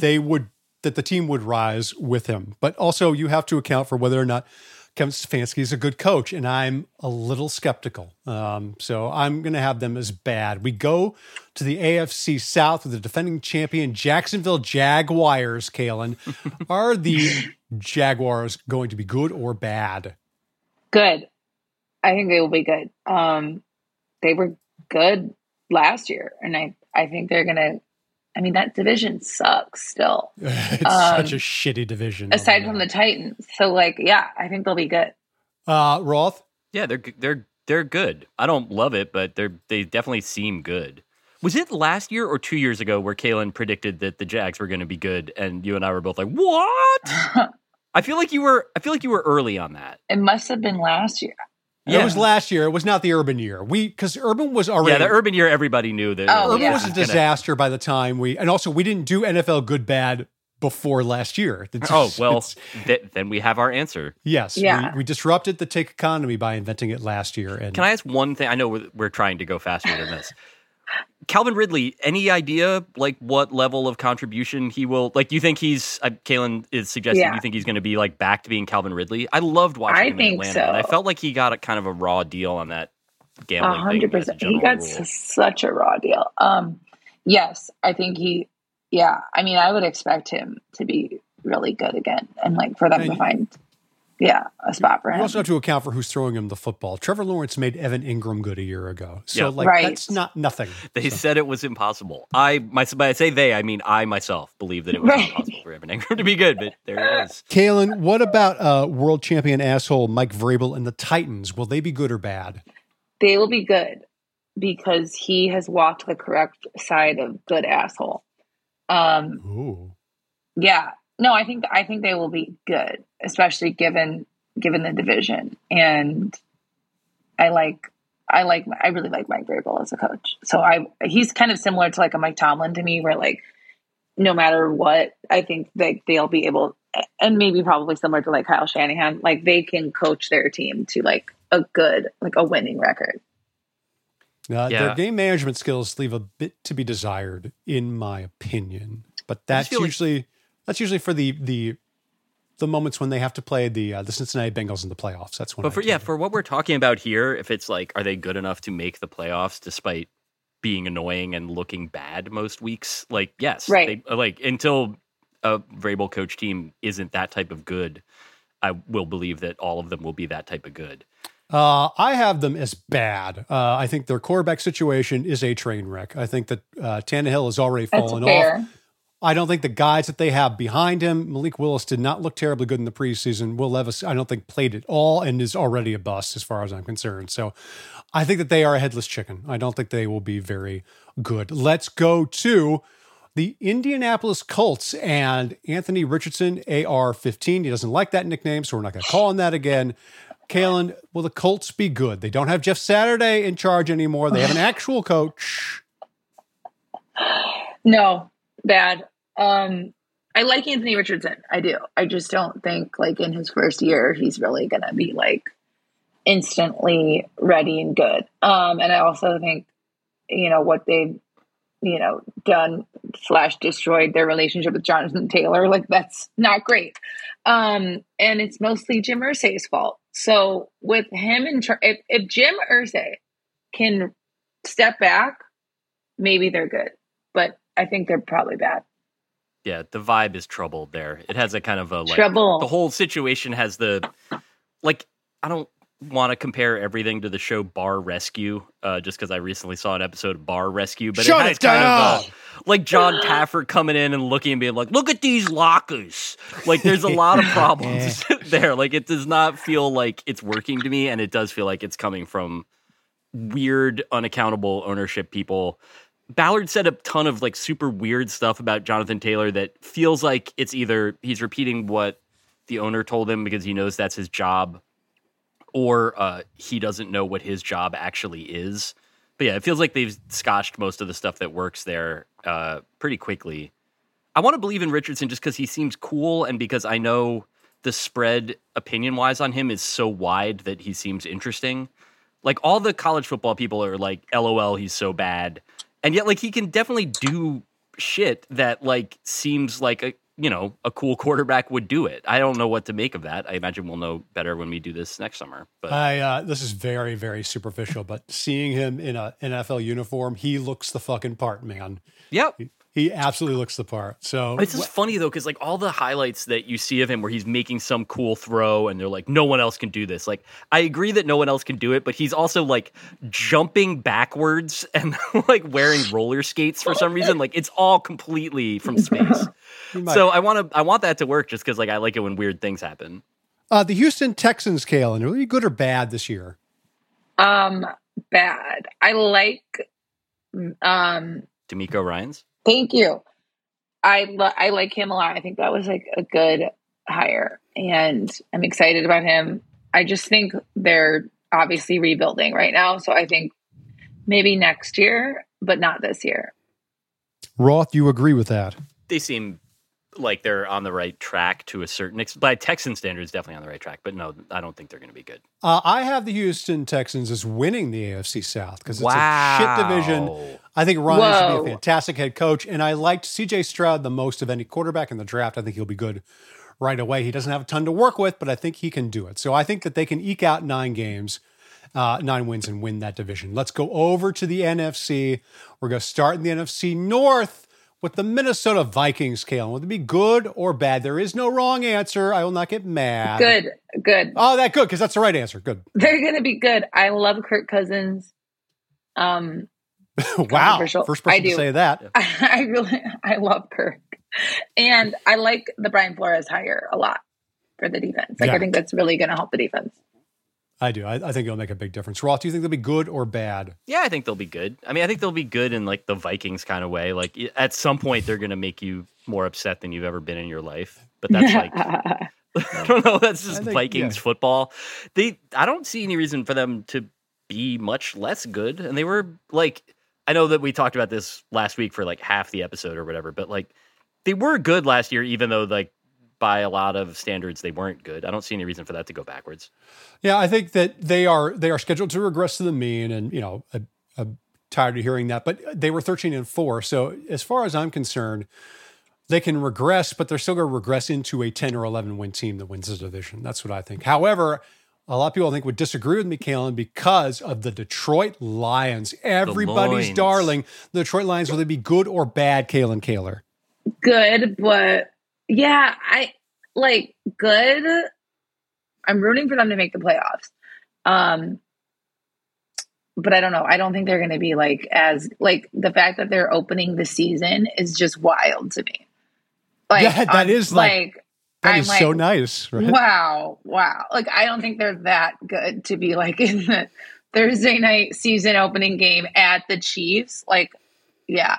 the team would rise with him. But also you have to account for whether or not Kevin Stefanski is a good coach, and I'm a little skeptical. So I'm going to have them as bad. We go to the AFC South with the defending champion Jacksonville Jaguars, Kalen. Are the Jaguars going to be good or bad? Good. I think they will be good. They were good last year, and I think they're going to. I mean, that division sucks still. It's such a shitty division. Aside from the Titans. So, I think they'll be good. Roth? Yeah, they're good. I don't love it, but they definitely seem good. Was it last year or 2 years ago where Kalen predicted that the Jags were going to be good, and you and I were both like, "What?" I feel like you were early on that. It must have been last year. Yeah. It was last year. It was not the Urban year. Because Urban was already... Yeah, the Urban year, everybody knew that. Urban was a disaster by the time and also we didn't do NFL good, bad before last year. Then we have our answer. Yes. Yeah. We disrupted the tech economy by inventing it last year. And can I ask one thing? I know we're trying to go faster than this. Calvin Ridley, any idea what level of contribution he will do you think he's Kalen is suggesting you think he's going to be back to being Calvin Ridley? I loved watching him in Atlanta. So. And I felt like he got a kind of a raw deal on that gambling 100%. He got such a raw deal. Yes, I think I mean, I would expect him to be really good again and for them to find a spot for him. You also have to account for who's throwing him the football. Trevor Lawrence made Evan Ingram good a year ago. So, that's not nothing. They said it was impossible. By I say they, I mean I myself believe that it was impossible for Evan Ingram to be good, but there it is. Kalen, what about world champion asshole Mike Vrabel and the Titans? Will they be good or bad? They will be good because he has walked the correct side of good asshole. Ooh. Yeah. No, I think they will be good, especially given the division. And I really like Mike Vrabel as a coach. So he's kind of similar to a Mike Tomlin to me, where no matter what, I think they'll be able, and maybe probably similar to Kyle Shanahan, they can coach their team to a winning record. Their game management skills leave a bit to be desired, in my opinion. But that's usually for the moments when they have to play the Cincinnati Bengals in the playoffs. That's when. But for what we're talking about here, if it's like, are they good enough to make the playoffs despite being annoying and looking bad most weeks? Like, yes, right. Until a Vrabel coach team isn't that type of good, I will believe that all of them will be that type of good. I have them as bad. I think their quarterback situation is a train wreck. I think that Tannehill has already fallen off. I don't think the guys that they have behind him, Malik Willis did not look terribly good in the preseason. Will Levis, I don't think, played at all and is already a bust as far as I'm concerned. So I think that they are a headless chicken. I don't think they will be very good. Let's go to the Indianapolis Colts and Anthony Richardson, AR-15. He doesn't like that nickname, so we're not going to call him that again. Kalen, will the Colts be good? They don't have Jeff Saturday in charge anymore. They have an actual coach. No, bad. I like Anthony Richardson. I do. I just don't think in his first year, he's really going to be instantly ready and good. And I also think, what they've, done / destroyed their relationship with Jonathan Taylor. That's not great. And it's mostly Jim Irsay's fault. So with him if Jim Irsay can step back, maybe they're good, but I think they're probably bad. Yeah, the vibe is troubled there. It has a kind of a trouble. The whole situation has the I don't want to compare everything to the show Bar Rescue, just because I recently saw an episode of Bar Rescue, but Shut it has it down! kind of John Taffer coming in and looking and being like, "Look at these lockers." There's a lot of problems there. It does not feel like it's working to me, and it does feel like it's coming from weird, unaccountable ownership people. Ballard said a ton of super weird stuff about Jonathan Taylor that feels like it's either he's repeating what the owner told him because he knows that's his job, or he doesn't know what his job actually is. But yeah, it feels like they've scotched most of the stuff that works there pretty quickly. I want to believe in Richardson just because he seems cool and because I know the spread opinion-wise on him is so wide that he seems interesting. All the college football people are LOL, he's so bad. And yet, he can definitely do shit that, seems like a cool quarterback would do it. I don't know what to make of that. I imagine we'll know better when we do this next summer. But this is very, very superficial, but seeing him in an NFL uniform, he looks the fucking part, man. Yep. He absolutely looks the part. So it's just funny though, because all the highlights that you see of him where he's making some cool throw and they're like, no one else can do this. I agree that no one else can do it, but he's also jumping backwards and wearing roller skates for some reason. It's all completely from space. So I want that to work just because I like it when weird things happen. The Houston Texans, Kalen, are they good or bad this year? Bad. I like D'Amico Ryans. Thank you. I like him a lot. I think that was a good hire, and I'm excited about him. I just think they're obviously rebuilding right now, so I think maybe next year, but not this year. Roth, you agree with that? They seem like they're on the right track to a certain extent. By Texan standards, definitely on the right track. But no, I don't think they're going to be good. I have the Houston Texans as winning the AFC South because it's a shit division. I think Ryan should be a fantastic head coach, and I liked C.J. Stroud the most of any quarterback in the draft. I think he'll be good right away. He doesn't have a ton to work with, but I think he can do it. So I think that they can eke out 9 games, 9 wins, and win that division. Let's go over to the NFC. We're going to start in the NFC North with the Minnesota Vikings, Kalen. Will it be good or bad? There is no wrong answer. I will not get mad. Good. Oh, that good, because that's the right answer. Good. They're going to be good. I love Kirk Cousins. Wow. First person to say that. I love Kirk. And I like the Brian Flores hire a lot for the defense. I think that's really going to help the defense. I do. I think it'll make a big difference. Roth, do you think they'll be good or bad? Yeah, I think they'll be good. I think they'll be good in the Vikings kind of way. At some point, they're going to make you more upset than you've ever been in your life. But that's I don't know. That's just Vikings football. I don't see any reason for them to be much less good. And they were I know that we talked about this last week for half the episode or whatever, but they were good last year, even though by a lot of standards, they weren't good. I don't see any reason for that to go backwards. Yeah, I think that they are scheduled to regress to the mean, and I'm tired of hearing that. But they were 13-4, so as far as I'm concerned, they can regress, but they're still going to regress into a 10 or 11 win team that wins the division. That's what I think. However, a lot of people I think would disagree with me, Kalen, because of the Detroit Lions. Everybody's darling. The Detroit Lions, will they be good or bad, Kalen Kaler? Good, but yeah, I like good. I'm rooting for them to make the playoffs. But I don't know. I don't think they're going to be the fact that they're opening the season is just wild to me. That is so nice, right? Wow. Like, I don't think they're that good to be in the Thursday night season opening game at the Chiefs. Yeah.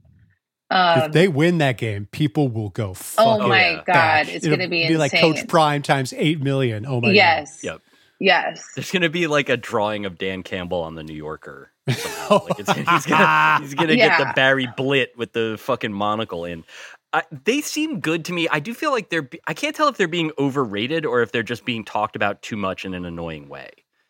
If they win that game, people will go fucking oh my God. back. It's going to be insane. Like Coach Prime times 8 million. Oh my yes. God. Yep. Yes. There's going to be a drawing of Dan Campbell on the New Yorker. He's going to get the Barry Blitt with the fucking monocle in. They seem good to me. I do feel like I can't tell if they're being overrated or if they're just being talked about too much in an annoying way.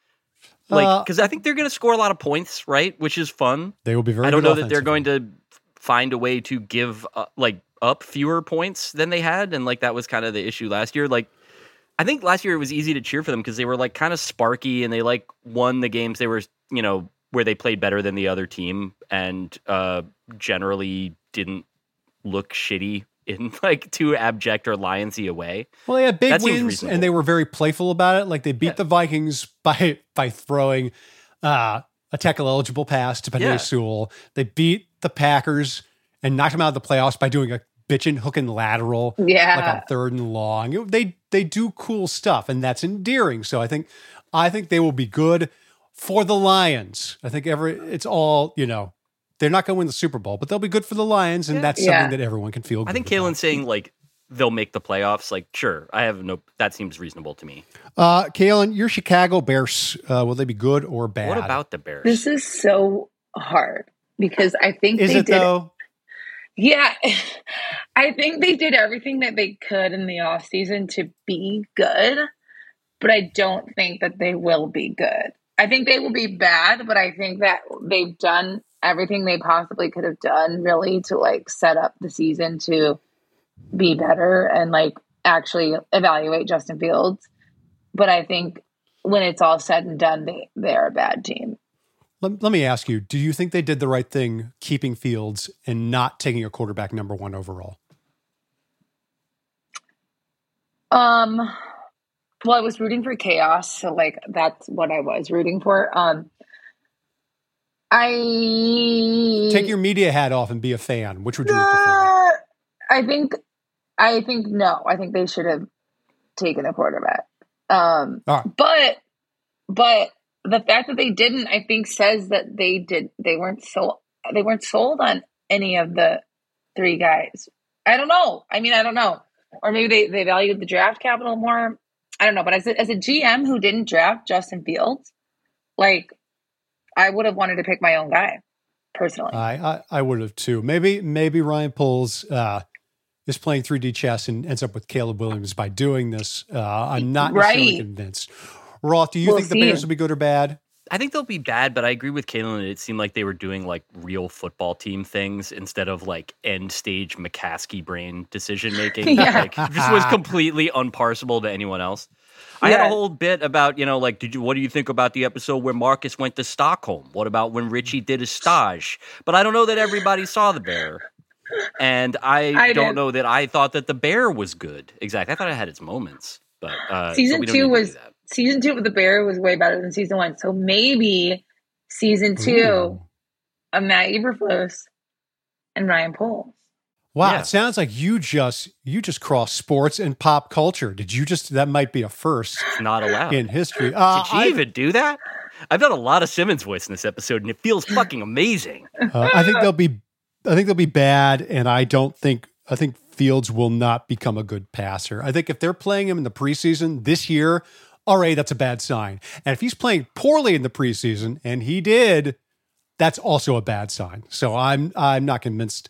Because I think they're going to score a lot of points, right? Which is fun. They will be very. I don't know that they're going to find a way to give up fewer points than they had, and that was kind of the issue last year. I think last year it was easy to cheer for them because they were kind of sparky and they won the games they were where they played better than the other team and generally didn't look shitty in too abject or Lionsy away. Well, they had big wins and they were very playful about it. They beat the Vikings by throwing a tackle eligible pass to Penei Sewell. They beat the Packers and knocked them out of the playoffs by doing a bitchin' hook and lateral on 3rd and long. They do cool stuff, and that's endearing. So I think they will be good for the Lions. I think it's all, they're not going to win the Super Bowl, but they'll be good for the Lions, and that's something that everyone can feel good I think about. Kalen's saying they'll make the playoffs. Sure, that seems reasonable to me. Kalen, your Chicago Bears, will they be good or bad? What about the Bears? This is so hard because I think they did. Though? Yeah, I think they did everything that they could in the offseason to be good, but I don't think that they will be good. I think they will be bad, but I think that they've done everything they possibly could have done really to set up the season to be better and actually evaluate Justin Fields. But I think when it's all said and done, they're a bad team. Let me ask you, do you think they did the right thing keeping Fields and not taking a quarterback number 1 overall? Well, I was rooting for chaos, so that's what I was rooting for. I take your media hat off and be a fan. Which would you prefer? I think no. I think they should have taken a quarterback. Right. But the fact that they didn't, I think, says that they weren't sold on any of the 3 guys. I don't know. I don't know. Or maybe they valued the draft capital more. I don't know. But as a GM who didn't draft Justin Fields, I would have wanted to pick my own guy, personally. I would have too. Maybe Ryan Poles is playing 3D chess and ends up with Caleb Williams by doing this. I'm not necessarily convinced. Roth, do you think the Bears will be good or bad? I think they'll be bad, but I agree with Kalen. It seemed like they were doing real football team things instead of end stage McCaskey brain decision making. Just was completely unparsable to anyone else. I had a whole bit about, what do you think about the episode where Marcus went to Stockholm? What about when Richie did his stage? But I don't know that everybody saw the Bear. And I don't know that I thought that the Bear was good. Exactly. I thought it had its moments. But season 2 with the Bear was way better than season 1. So maybe season 2 of Matt Eberflus and Ryan Poles. Wow, It sounds like you just crossed sports and pop culture. That might be a first. It's not allowed in history. Did you even do that? I've done a lot of Simmons voice in this episode, and it feels fucking amazing. I think they'll be bad, and I think Fields will not become a good passer. I think if they're playing him in the preseason this year, all right, that's a bad sign. And if he's playing poorly in the preseason, and he did, that's also a bad sign. So I'm not convinced.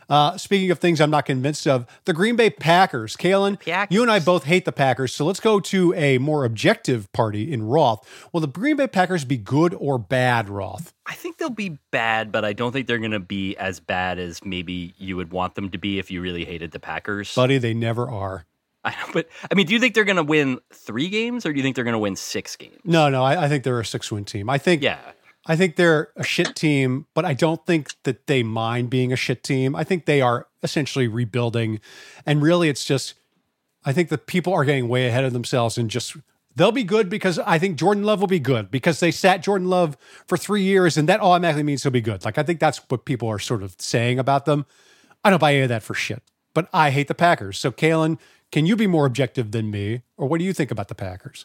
Speaking of things I'm not convinced of, the Green Bay Packers. Kalen, you and I both hate the Packers, so let's go to a more objective party in Roth. Will the Green Bay Packers be good or bad, Roth? I think they'll be bad, but I don't think they're going to be as bad as maybe you would want them to be if you really hated the Packers. Buddy, they never are. I know, but I mean, do you think they're going to win 3 games or do you think they're going to win 6 games? No, I think they're a 6-win team. I think they're a shit team, but I don't think that they mind being a shit team. I think they are essentially rebuilding. And really, it's just, I think the people are getting way ahead of themselves and just, they'll be good because I think Jordan Love will be good because they sat Jordan Love for 3 years and that automatically means he'll be good. Like, I think that's what people are sort of saying about them. I don't buy any of that for shit, but I hate the Packers. So, Kalen, can you be more objective than me? Or what do you think about the Packers?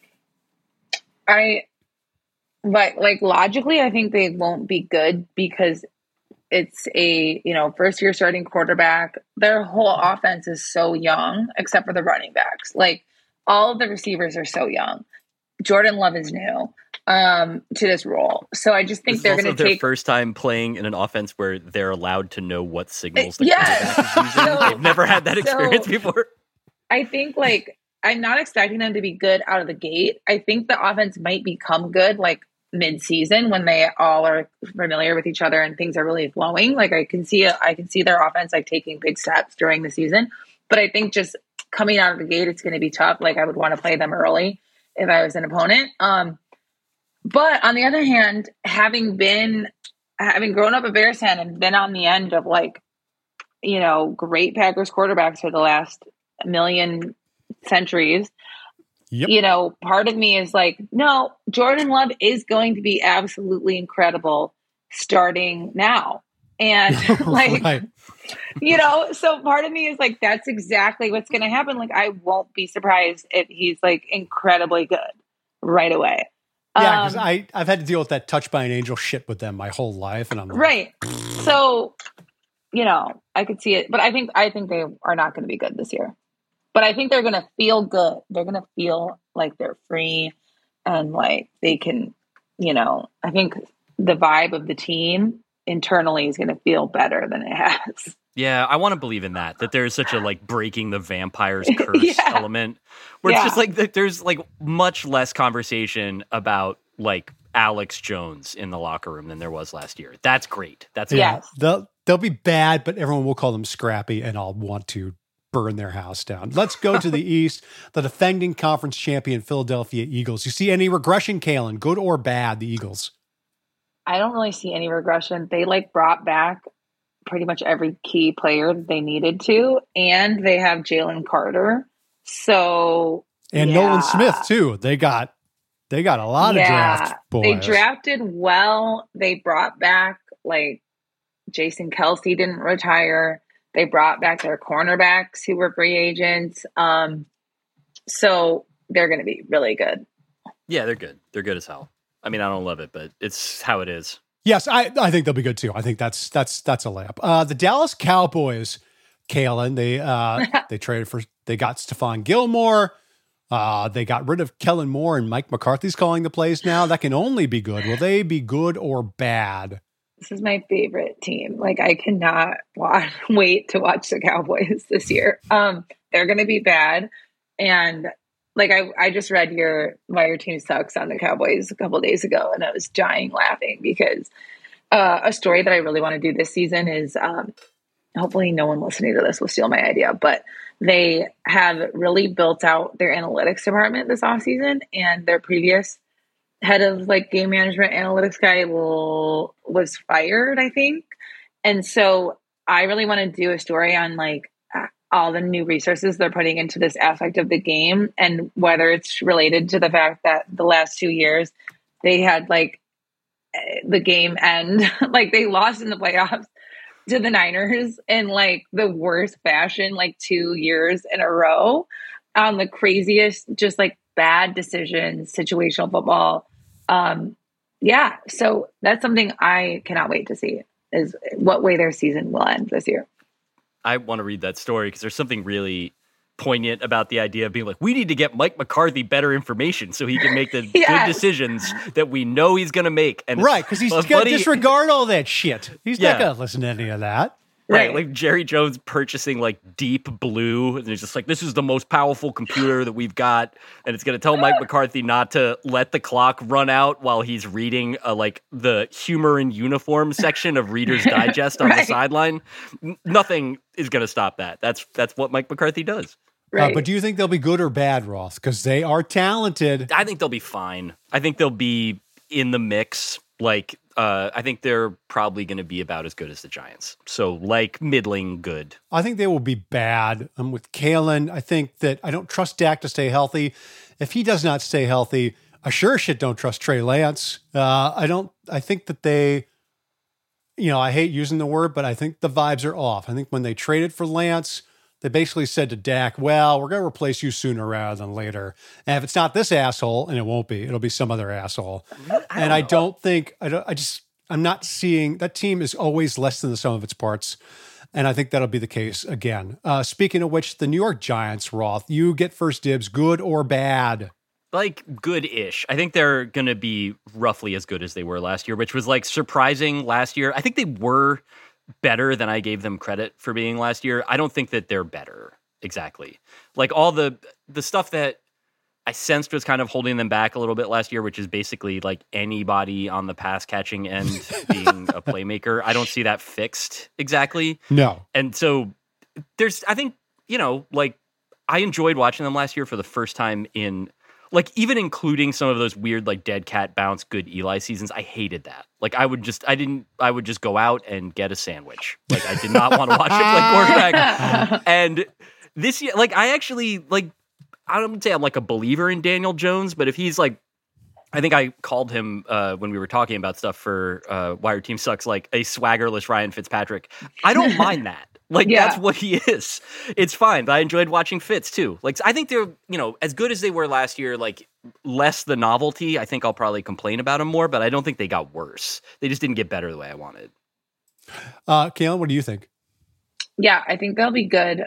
Logically, I think they won't be good because it's a, first year starting quarterback. Their whole offense is so young, except for the running backs. Like, all of the receivers are so young. Jordan Love is new to this role. So I just think they're going to take their first time playing in an offense where they're allowed to know what signals the quarterback is using. They've never had that experience before. I think I'm not expecting them to be good out of the gate. I think the offense might become good mid-season when they all are familiar with each other and things are really flowing. I can see their offense taking big steps during the season. But I think just coming out of the gate, it's going to be tough. I would want to play them early if I was an opponent. But on the other hand, having grown up a Bears fan and been on the end of great Packers quarterbacks for the last million centuries, part of me is no, Jordan Love is going to be absolutely incredible starting now. And right. So part of me is that's exactly what's going to happen. I won't be surprised if he's incredibly good right away. Yeah, because I've had to deal with that touched by an angel shit with them my whole life, and I'm right. So, I could see it, but I think they are not going to be good this year. But I think they're going to feel good. They're going to feel like they're free and they can, I think the vibe of the team internally is going to feel better than it has. Yeah, I want to believe in that there's such a breaking the vampire's curse element where it's just there's much less conversation about Alex Jones in the locker room than there was last year. That's great. That's yes. They'll be bad, but everyone will call them scrappy and I'll want to burn their house down. Let's go to the East. The defending conference champion Philadelphia Eagles. You see any regression, Kalen? Good or bad, the Eagles? I don't really see any regression. They brought back pretty much every key player that they needed to, and they have Jalen Carter. So Nolan Smith too. They got a lot of draft boys. They drafted well. They brought back Jason Kelsey didn't retire. They brought back their cornerbacks who were free agents. So they're going to be really good. Yeah, they're good. They're good as hell. I mean, I don't love it, but it's how it is. Yes, I think they'll be good too. I think that's a layup. The Dallas Cowboys, Kalen, they got Stephon Gilmore. They got rid of Kellen Moore and Mike McCarthy's calling the plays now. That can only be good. Will they be good or bad? This is my favorite team. I cannot wait to watch the Cowboys this year. They're going to be bad. And I just read why your team sucks on the Cowboys a couple of days ago, and I was dying laughing because a story that I really want to do this season is hopefully no one listening to this will steal my idea, but they have really built out their analytics department this offseason, and their previous head of game management analytics guy was fired, I think. And so I really want to do a story on all the new resources they're putting into this aspect of the game and whether it's related to the fact that the last 2 years they had the game end, they lost in the playoffs to the Niners in the worst fashion, 2 years in a row on the craziest, just bad decisions, situational football. So that's something I cannot wait to see is what way their season will end this year. I want to read that story because there's something really poignant about the idea of being we need to get Mike McCarthy better information so he can make the good decisions that we know he's going to make. And right, because he's going to disregard all that shit. He's not going to listen to any of that. Right, like Jerry Jones purchasing like Deep Blue, and it's just like, this is the most powerful computer that we've got, and it's going to tell Mike McCarthy not to let the clock run out while he's reading like the humor in uniform section of Reader's Digest on the sideline. Nothing is going to stop that. That's what Mike McCarthy does. Right. But do you think they'll be good or bad, Roth? Because they are talented. I think they'll be fine. I think they'll be in the mix. Like, I think they're probably going to be about as good as the Giants. So, like, middling good. I think they will be bad. I'm with Kalen. I think that I don't trust Dak to stay healthy. If he does not stay healthy, I sure as shit don't trust Trey Lance. I think that they, I hate using the word, but I think the vibes are off. I think when they traded for Lance, they basically said to Dak, well, we're going to replace you sooner rather than later. And if it's not this asshole, and it won't be, it'll be some other asshole. I'm not seeing, that team is always less than the sum of its parts. And I think that'll be the case again. Speaking of which, the New York Giants, Roth, you get first dibs, good or bad? Like, good-ish. I think they're going to be roughly as good as they were last year, which was, like, surprising last year. I think they were better than I gave them credit for being last year. I don't think that they're better, exactly. Like, all the stuff that I sensed was kind of holding them back a little bit last year, which is basically, like, anybody on the pass-catching end being a playmaker. I don't see that fixed, exactly. No. And so, I think, like, I enjoyed watching them last year for the first time in... Like, even including some of those weird, like, dead cat bounce, good Eli seasons, I hated that. Like, I would just go out and get a sandwich. Like, I did not want to watch him play quarterback. And this year, like, I actually, like, I don't say I'm, like, a believer in Daniel Jones, but if he's, like, I think I called him when we were talking about stuff for Why Your Team Sucks, like, a swaggerless Ryan Fitzpatrick. I don't mind that. Like, that's what he is. It's fine. But I enjoyed watching Fitz, too. Like, I think they're, as good as they were last year, like, less the novelty. I think I'll probably complain about them more, but I don't think they got worse. They just didn't get better the way I wanted. Kayla, what do you think? Yeah, I think they'll be good.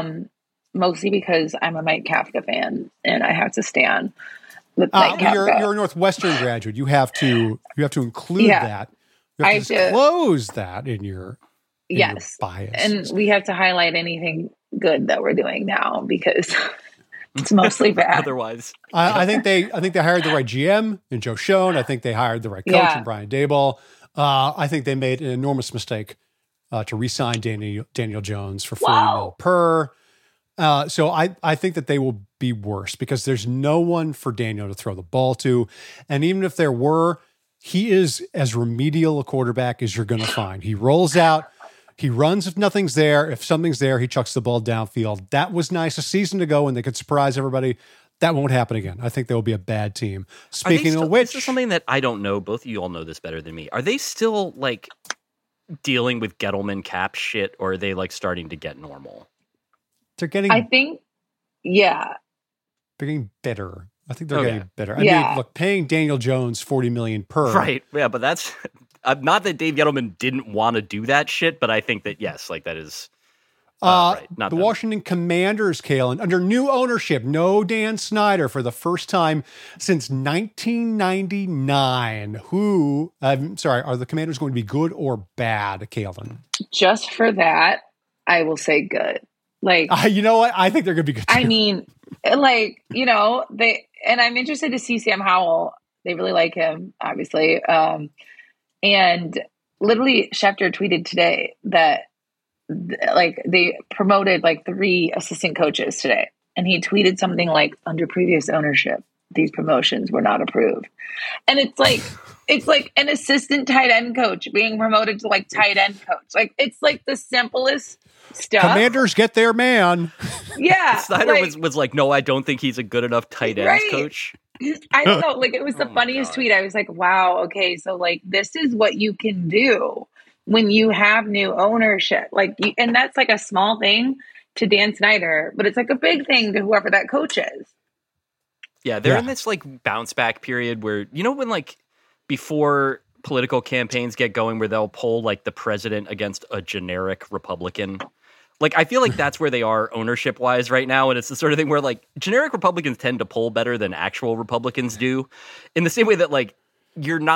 Mostly because I'm a Mike Kafka fan, and I have to stand with Mike Kafka. You're a Northwestern graduate. You have to include that. You have to disclose that in your... Yes. Bias. And we have to highlight anything good that we're doing now because it's mostly bad. Otherwise. I think they hired the right GM in Joe Schoen. I think they hired the right coach in Brian Daboll. I think they made an enormous mistake to re-sign Daniel Jones for $40 million per. So I think that they will be worse because there's no one for Daniel to throw the ball to. And even if there were, he is as remedial a quarterback as you're going to find. He rolls out. He runs if nothing's there. If something's there, he chucks the ball downfield. That was nice a season ago, and they could surprise everybody. That won't happen again. I think they will be a bad team. Speaking of which... This is something that I don't know. Both of you all know this better than me. Are they still, like, dealing with Gettleman cap shit, or are they, like, starting to get normal? They're getting... I think, they're getting better. I think they're getting better. I mean, look, paying Daniel Jones $40 million per... Right. Yeah, but that's... not that Dave Gettleman didn't want to do that shit, but I think that, yes, like that is right. Not the them. Washington Commanders, Kalen, under new ownership, no Dan Snyder for the first time since 1999. Are the Commanders going to be good or bad, Kalen? Just for that, I will say good. Like, you know what? I think they're going to be good too. I mean, like, and I'm interested to see Sam Howell. They really like him, obviously. And literally Schefter tweeted today that like they promoted like 3 assistant coaches today. And he tweeted something like, under previous ownership, these promotions were not approved. And it's like an assistant tight end coach being promoted to like tight end coach. Like, it's like the simplest stuff. Commanders get their man. Yeah. Snyder was like, no, I don't think he's a good enough tight end coach. I don't know. Like, it was the funniest tweet. I was like, wow, okay. So like, this is what you can do when you have new ownership. Like, and that's like a small thing to Dan Snyder, but it's like a big thing to whoever that coach is. Yeah. They're in this like bounce back period where, when like before political campaigns get going where they'll poll like the president against a generic Republican. Like, I feel like that's where they are ownership-wise right now, and it's the sort of thing where, like, generic Republicans tend to poll better than actual Republicans do, in the same way that, like, you're not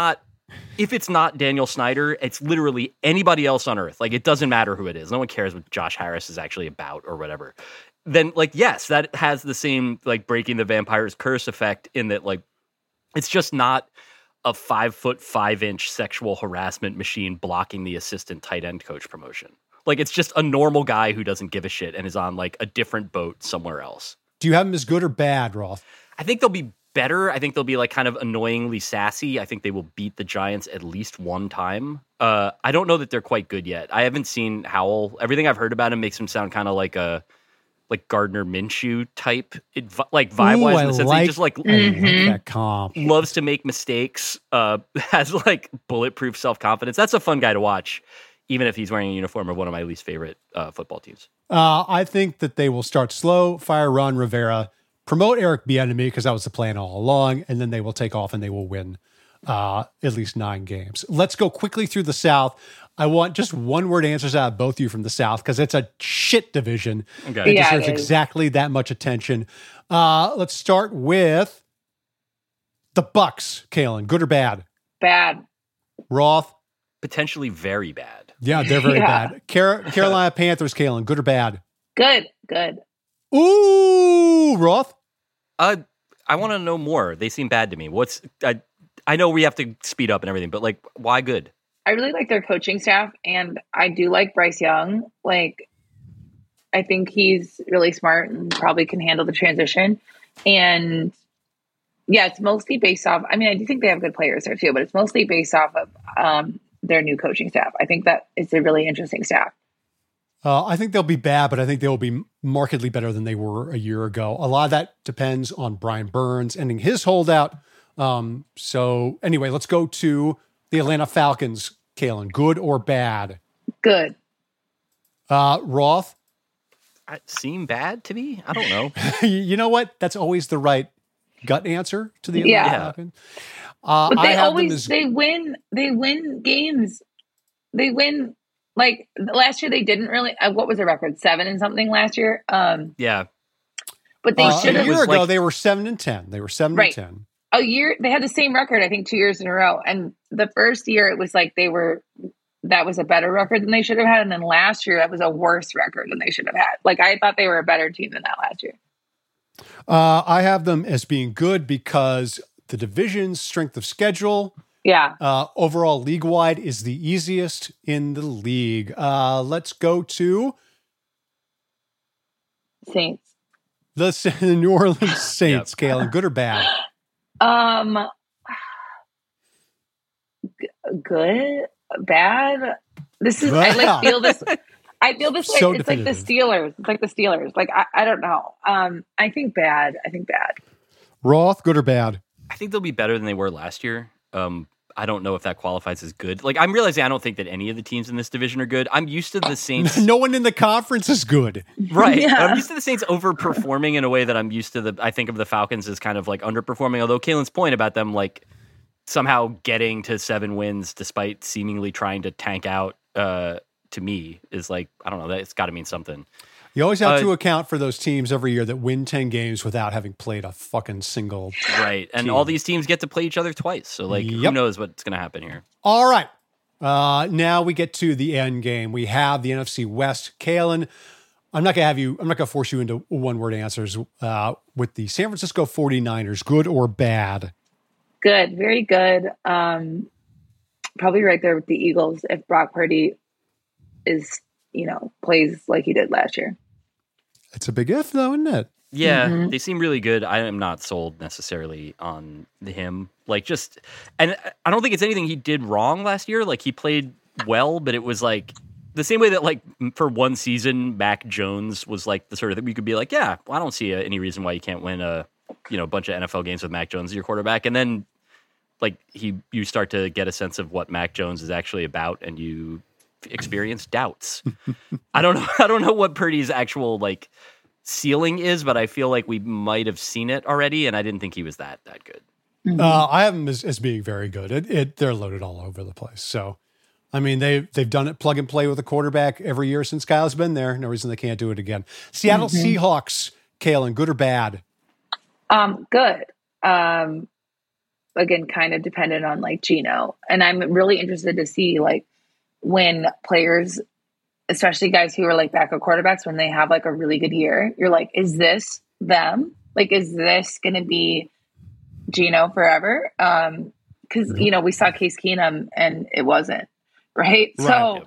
if it's not Daniel Snyder, it's literally anybody else on earth. Like, it doesn't matter who it is. No one cares what Josh Harris is actually about or whatever. Then, like, yes, that has the same, like, breaking the vampire's curse effect in that, like, it's just not a 5'5" sexual harassment machine blocking the assistant tight end coach promotion. Like, it's just a normal guy who doesn't give a shit and is on, like, a different boat somewhere else. Do you have him as good or bad, Roth? I think they'll be better. I think they'll be, like, kind of annoyingly sassy. I think they will beat the Giants at least one time. I don't know that they're quite good yet. I haven't seen Howell. Everything I've heard about him makes him sound kind of like a Gardner Minshew type, like vibe-wise, in the sense that he just like that comp. Loves to make mistakes, has like bulletproof self-confidence. That's a fun guy to watch, even if he's wearing a uniform of one of my least favorite football teams. I think that they will start slow, fire Ron Rivera, promote Eric Bieniemy because that was the plan all along, and then they will take off and they will win at least 9 games. Let's go quickly through the South. I want just one-word answers out of both of you from the South because it's a shit division. Okay. It deserves exactly that much attention. Let's start with the Bucks, Kalen. Good or bad? Bad. Roth? Potentially very bad. Yeah, they're very bad. Carolina Panthers, Kalen. Good or bad? Good. Good. Ooh, Roth? I want to know more. They seem bad to me. I know we have to speed up and everything, but like, why good? I really like their coaching staff, and I do like Bryce Young. Like, I think he's really smart and probably can handle the transition. And yeah, it's mostly based off. I mean, I do think they have good players there too, but it's mostly based off of their new coaching staff. I think that it's a really interesting staff. I think they'll be bad, but I think they'll be markedly better than they were a year ago. A lot of that depends on Brian Burns ending his holdout. So anyway, let's go to the Atlanta Falcons, Kalen. Good or bad? Good. Roth? Seem bad to me? I don't know. You know what? That's always the right gut answer to the Atlanta Falcons. But they win games. They win, like, last year they didn't really, what was the record? 7 and something last year? Yeah. But they should have. A year ago, they were 7-10. They were 7-10. A year, they had the same record, I think, 2 years in a row. And the first year, it was like that was a better record than they should have had. And then last year, that was a worse record than they should have had. Like, I thought they were a better team than that last year. I have them as being good because the division's strength of schedule, overall league-wide, is the easiest in the league. Let's go to Saints. The New Orleans Saints, Kalen. Good or bad? Good, bad. This is, I feel this So like it's like the Steelers. It's like the Steelers. Like, I don't know. I think bad. Roth, good or bad? I think they'll be better than they were last year. I don't know if that qualifies as good. Like, I'm realizing I don't think that any of the teams in this division are good. I'm used to the Saints. No one in the conference is good. Right. Yeah. I'm used to the Saints overperforming in a way that I'm used to I think of the Falcons as kind of like underperforming. Although Kalen's point about them like somehow getting to 7 wins despite seemingly trying to tank out to me is like, I don't know, it's got to mean something. You always have to account for those teams every year that win 10 games without having played a fucking single right. And team. All these teams get to play each other twice. So, like, who knows what's going to happen here? All right. Now we get to the end game. We have the NFC West. Kalen, I'm not going to force you into one-word answers with the San Francisco 49ers. Good or bad? Good. Very good. Probably right there with the Eagles if Brock Purdy plays like he did last year. It's a big if, though, isn't it? Yeah, They seem really good. I am not sold necessarily on him. And I don't think it's anything he did wrong last year. Like, he played well, but it was like the same way that, like, for one season, Mac Jones was like the sort of thing we could be like, yeah, well, I don't see any reason why you can't win a bunch of NFL games with Mac Jones as your quarterback. And then, like, you start to get a sense of what Mac Jones is actually about, and you experience doubts. I don't know what Purdy's actual like ceiling is, but I feel like we might have seen it already, and I didn't think he was that good. I have him as being very good. They're loaded all over the place. So, I mean, they've done it plug and play with a quarterback every year since Kyle's been there. No reason they can't do it again. Seattle Seahawks, Kalen, good or bad? Good. again, kind of dependent on like Geno. And I'm really interested to see like when players, especially guys who are like backup quarterbacks, when they have like a really good year, you're like, is this them? Like, is this going to be Geno forever? Because, you know, we saw Case Keenum and it wasn't, right? So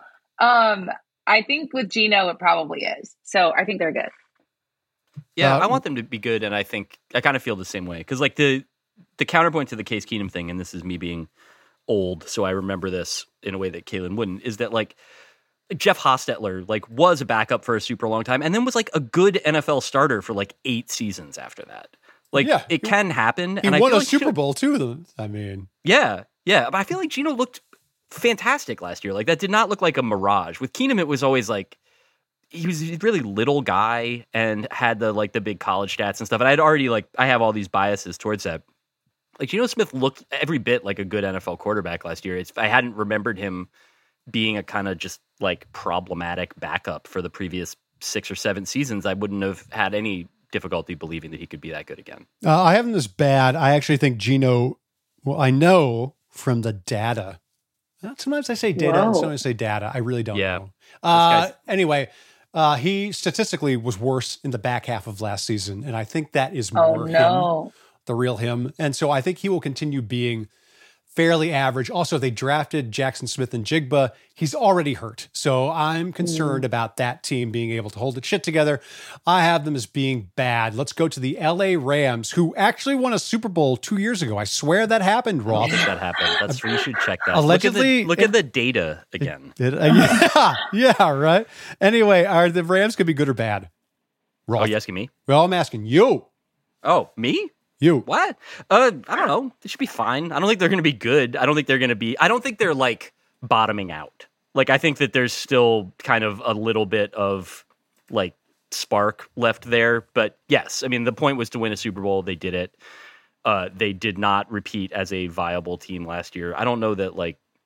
I think with Geno, it probably is. So I think they're good. Yeah, I want them to be good, and I think I kind of feel the same way. Because like the counterpoint to the Case Keenum thing, and this is me being old, so I remember this in a way that Kalen wouldn't, is that like Jeff Hostetler like was a backup for a super long time, and then was like a good NFL starter for like 8 seasons after that. Like it can happen. He won a Super Bowl too. I mean, yeah, but I feel like Geno looked fantastic last year. Like that did not look like a mirage. With Keenum, it was always like he was a really little guy and had the big college stats and stuff. And I'd already I have all these biases towards that. Like Geno Smith looked every bit like a good NFL quarterback last year. I hadn't remembered him being a kind of just like problematic backup for the previous 6 or 7 seasons. I wouldn't have had any difficulty believing that he could be that good again. I haven't this bad. I actually think Geno, well, I know from the data. Sometimes I say data and sometimes I say data. I really don't know. Anyway, he statistically was worse in the back half of last season. And I think that is more him, the real him. And so I think he will continue being fairly average. Also, they drafted Jackson Smith and Jigba. He's already hurt. So I'm concerned about that team being able to hold its shit together. I have them as being bad. Let's go to the LA Rams, who actually won a Super Bowl 2 years ago. I swear that happened, Rob. I think that happened. That's you should check that. Allegedly. Look at the data again. Yeah, right. Anyway, are the Rams going to be good or bad? Rob. Oh, you asking me? Well, I'm asking you. Oh, me? You. What? I don't know. They should be fine. I don't think they're going to be good. I don't think they're like bottoming out. Like, I think that there's still kind of a little bit of like spark left there. But yes, I mean, the point was to win a Super Bowl. They did it. They did not repeat as a viable team last year. I don't know that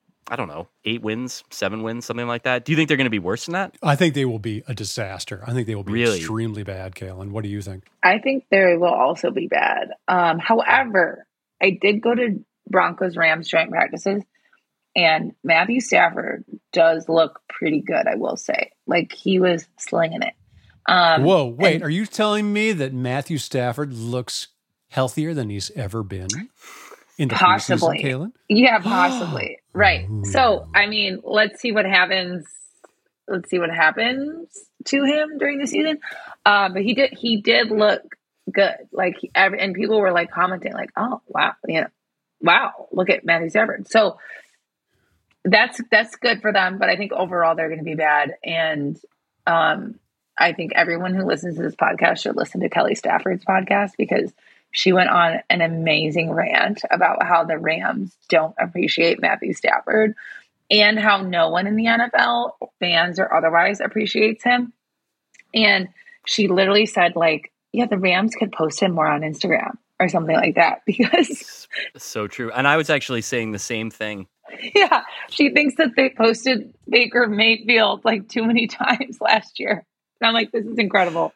8 wins, 7 wins, something like that. Do you think they're going to be worse than that? I think they will be a disaster. I think they will be extremely bad, Kalen. What do you think? I think they will also be bad. However, I did go to Broncos-Rams joint practices, and Matthew Stafford does look pretty good, I will say. Like, he was slinging it. Whoa, wait. Are you telling me that Matthew Stafford looks healthier than he's ever been? In the possibly, Kalen? Yeah, possibly. Right. So, I mean, let's see what happens. Let's see what happens to him during the season. But he did look good. Like, and people were like commenting, like, "Oh, wow, wow, look at Matthew Stafford." So that's good for them. But I think overall they're going to be bad. And I think everyone who listens to this podcast should listen to Kelly Stafford's podcast, because she went on an amazing rant about how the Rams don't appreciate Matthew Stafford and how no one in the NFL, fans or otherwise, appreciates him. And she literally said, like, yeah, the Rams could post him more on Instagram or something like that, because so true. And I was actually saying the same thing. Yeah, she thinks that they posted Baker Mayfield like too many times last year. And I'm like, this is incredible.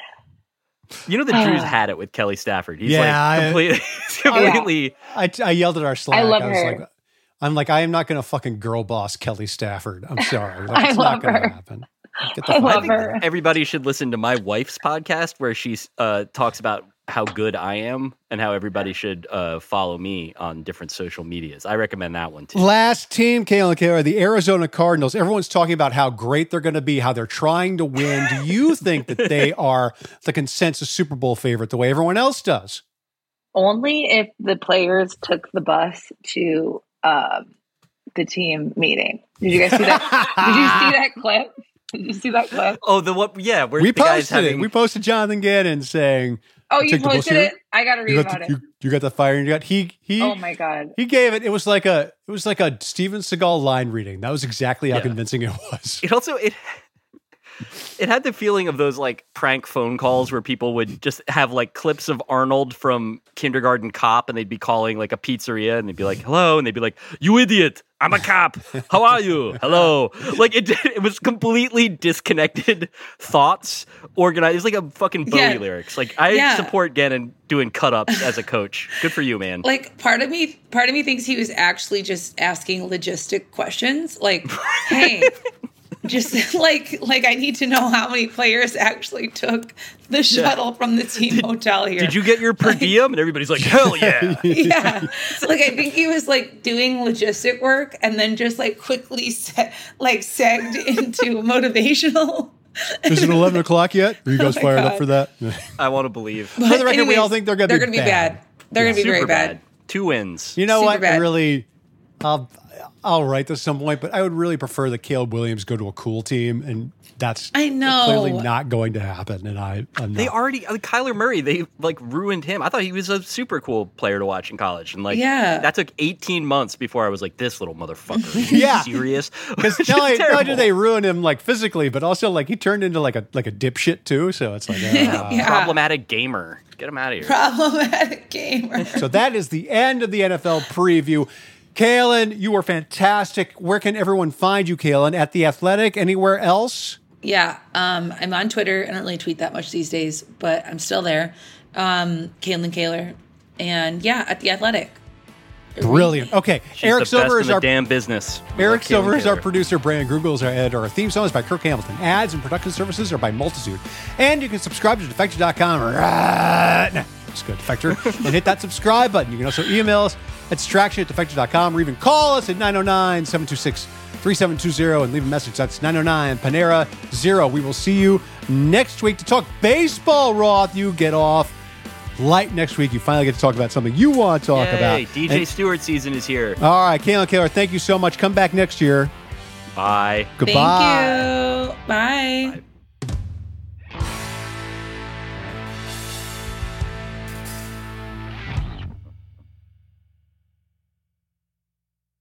You know that Drew's had it with Kelly Stafford. He's completely. I yelled at our Slack. I love her. I am not going to fucking girl boss Kelly Stafford. I'm sorry. I love her. Happen. I love her. Everybody should listen to my wife's podcast where she talks about how good I am and how everybody should follow me on different social medias. I recommend that one too. Last team, Kalen Kaler, the Arizona Cardinals. Everyone's talking about how great they're going to be, how they're trying to win. Do you think that they are the consensus Super Bowl favorite the way everyone else does? Only if the players took the bus to the team meeting. Did you guys see that? Did you see that clip? Did you see that clip? Oh, the what? Yeah, where we posted it. We posted Jonathan Gannon saying, "Oh, you posted it? I got to read about it." You got the fire, and you got he. Oh my god! He gave it. It was like a Steven Seagal line reading. That was exactly how convincing it was. It had the feeling of those like prank phone calls where people would just have like clips of Arnold from Kindergarten Cop, and they'd be calling like a pizzeria, and they'd be like, "Hello," and they'd be like, "You idiot! I'm a cop. How are you? Hello." Like it was completely disconnected thoughts organized. It's like a fucking Bowie lyrics. Like I support Gannon doing cut-ups as a coach. Good for you, man. Like part of me thinks he was actually just asking logistic questions. Like, hey, just like I need to know how many players actually took the shuttle from the team hotel here. Did you get your per diem? And everybody's like, hell yeah. Yeah. Like I think he was like doing logistic work and then just like quickly segged into motivational. Is it 11 o'clock yet? Are you guys fired up for that? I want to believe. For the record, we all think they're going to be bad. They're going to be very bad. 2 wins. You know Super what? bad. Really, I'll write this at some point, but I would really prefer that Caleb Williams go to a cool team, and that's clearly not going to happen. And I'm not. They already, Kyler Murray, they like ruined him. I thought he was a super cool player to watch in college, and like that took 18 months before I was like, this little motherfucker. Are you serious? Because not only did they ruin him like physically, but also like he turned into like a dipshit too. So it's like problematic gamer. Get him out of here. Problematic gamer. So that is the end of the NFL preview. Kaylin, you were fantastic. Where can everyone find you, Kaylin? At The Athletic? Anywhere else? Yeah, I'm on Twitter. I don't really tweet that much these days, but I'm still there. Kaylin Kaler. And yeah, at The Athletic. Brilliant. Okay, She's Eric the Silver best is in our the damn business. Eric Silver is our producer. Brandon Grugel is our editor. Our theme song is by Kirk Hamilton. Ads and production services are by Multitude. And you can subscribe to Defector.com right now. Just go to Defector and hit that subscribe button. You can also email us at distraction@defector.com or even call us at 909-726-3720 and leave a message. That's 909-Panera-0. We will see you next week to talk baseball, Roth. You get off light next week. You finally get to talk about something you want to talk about. DJ Stewart season is here. All right, Kaylin Kaler, thank you so much. Come back next year. Bye. Goodbye. Thank you. Bye.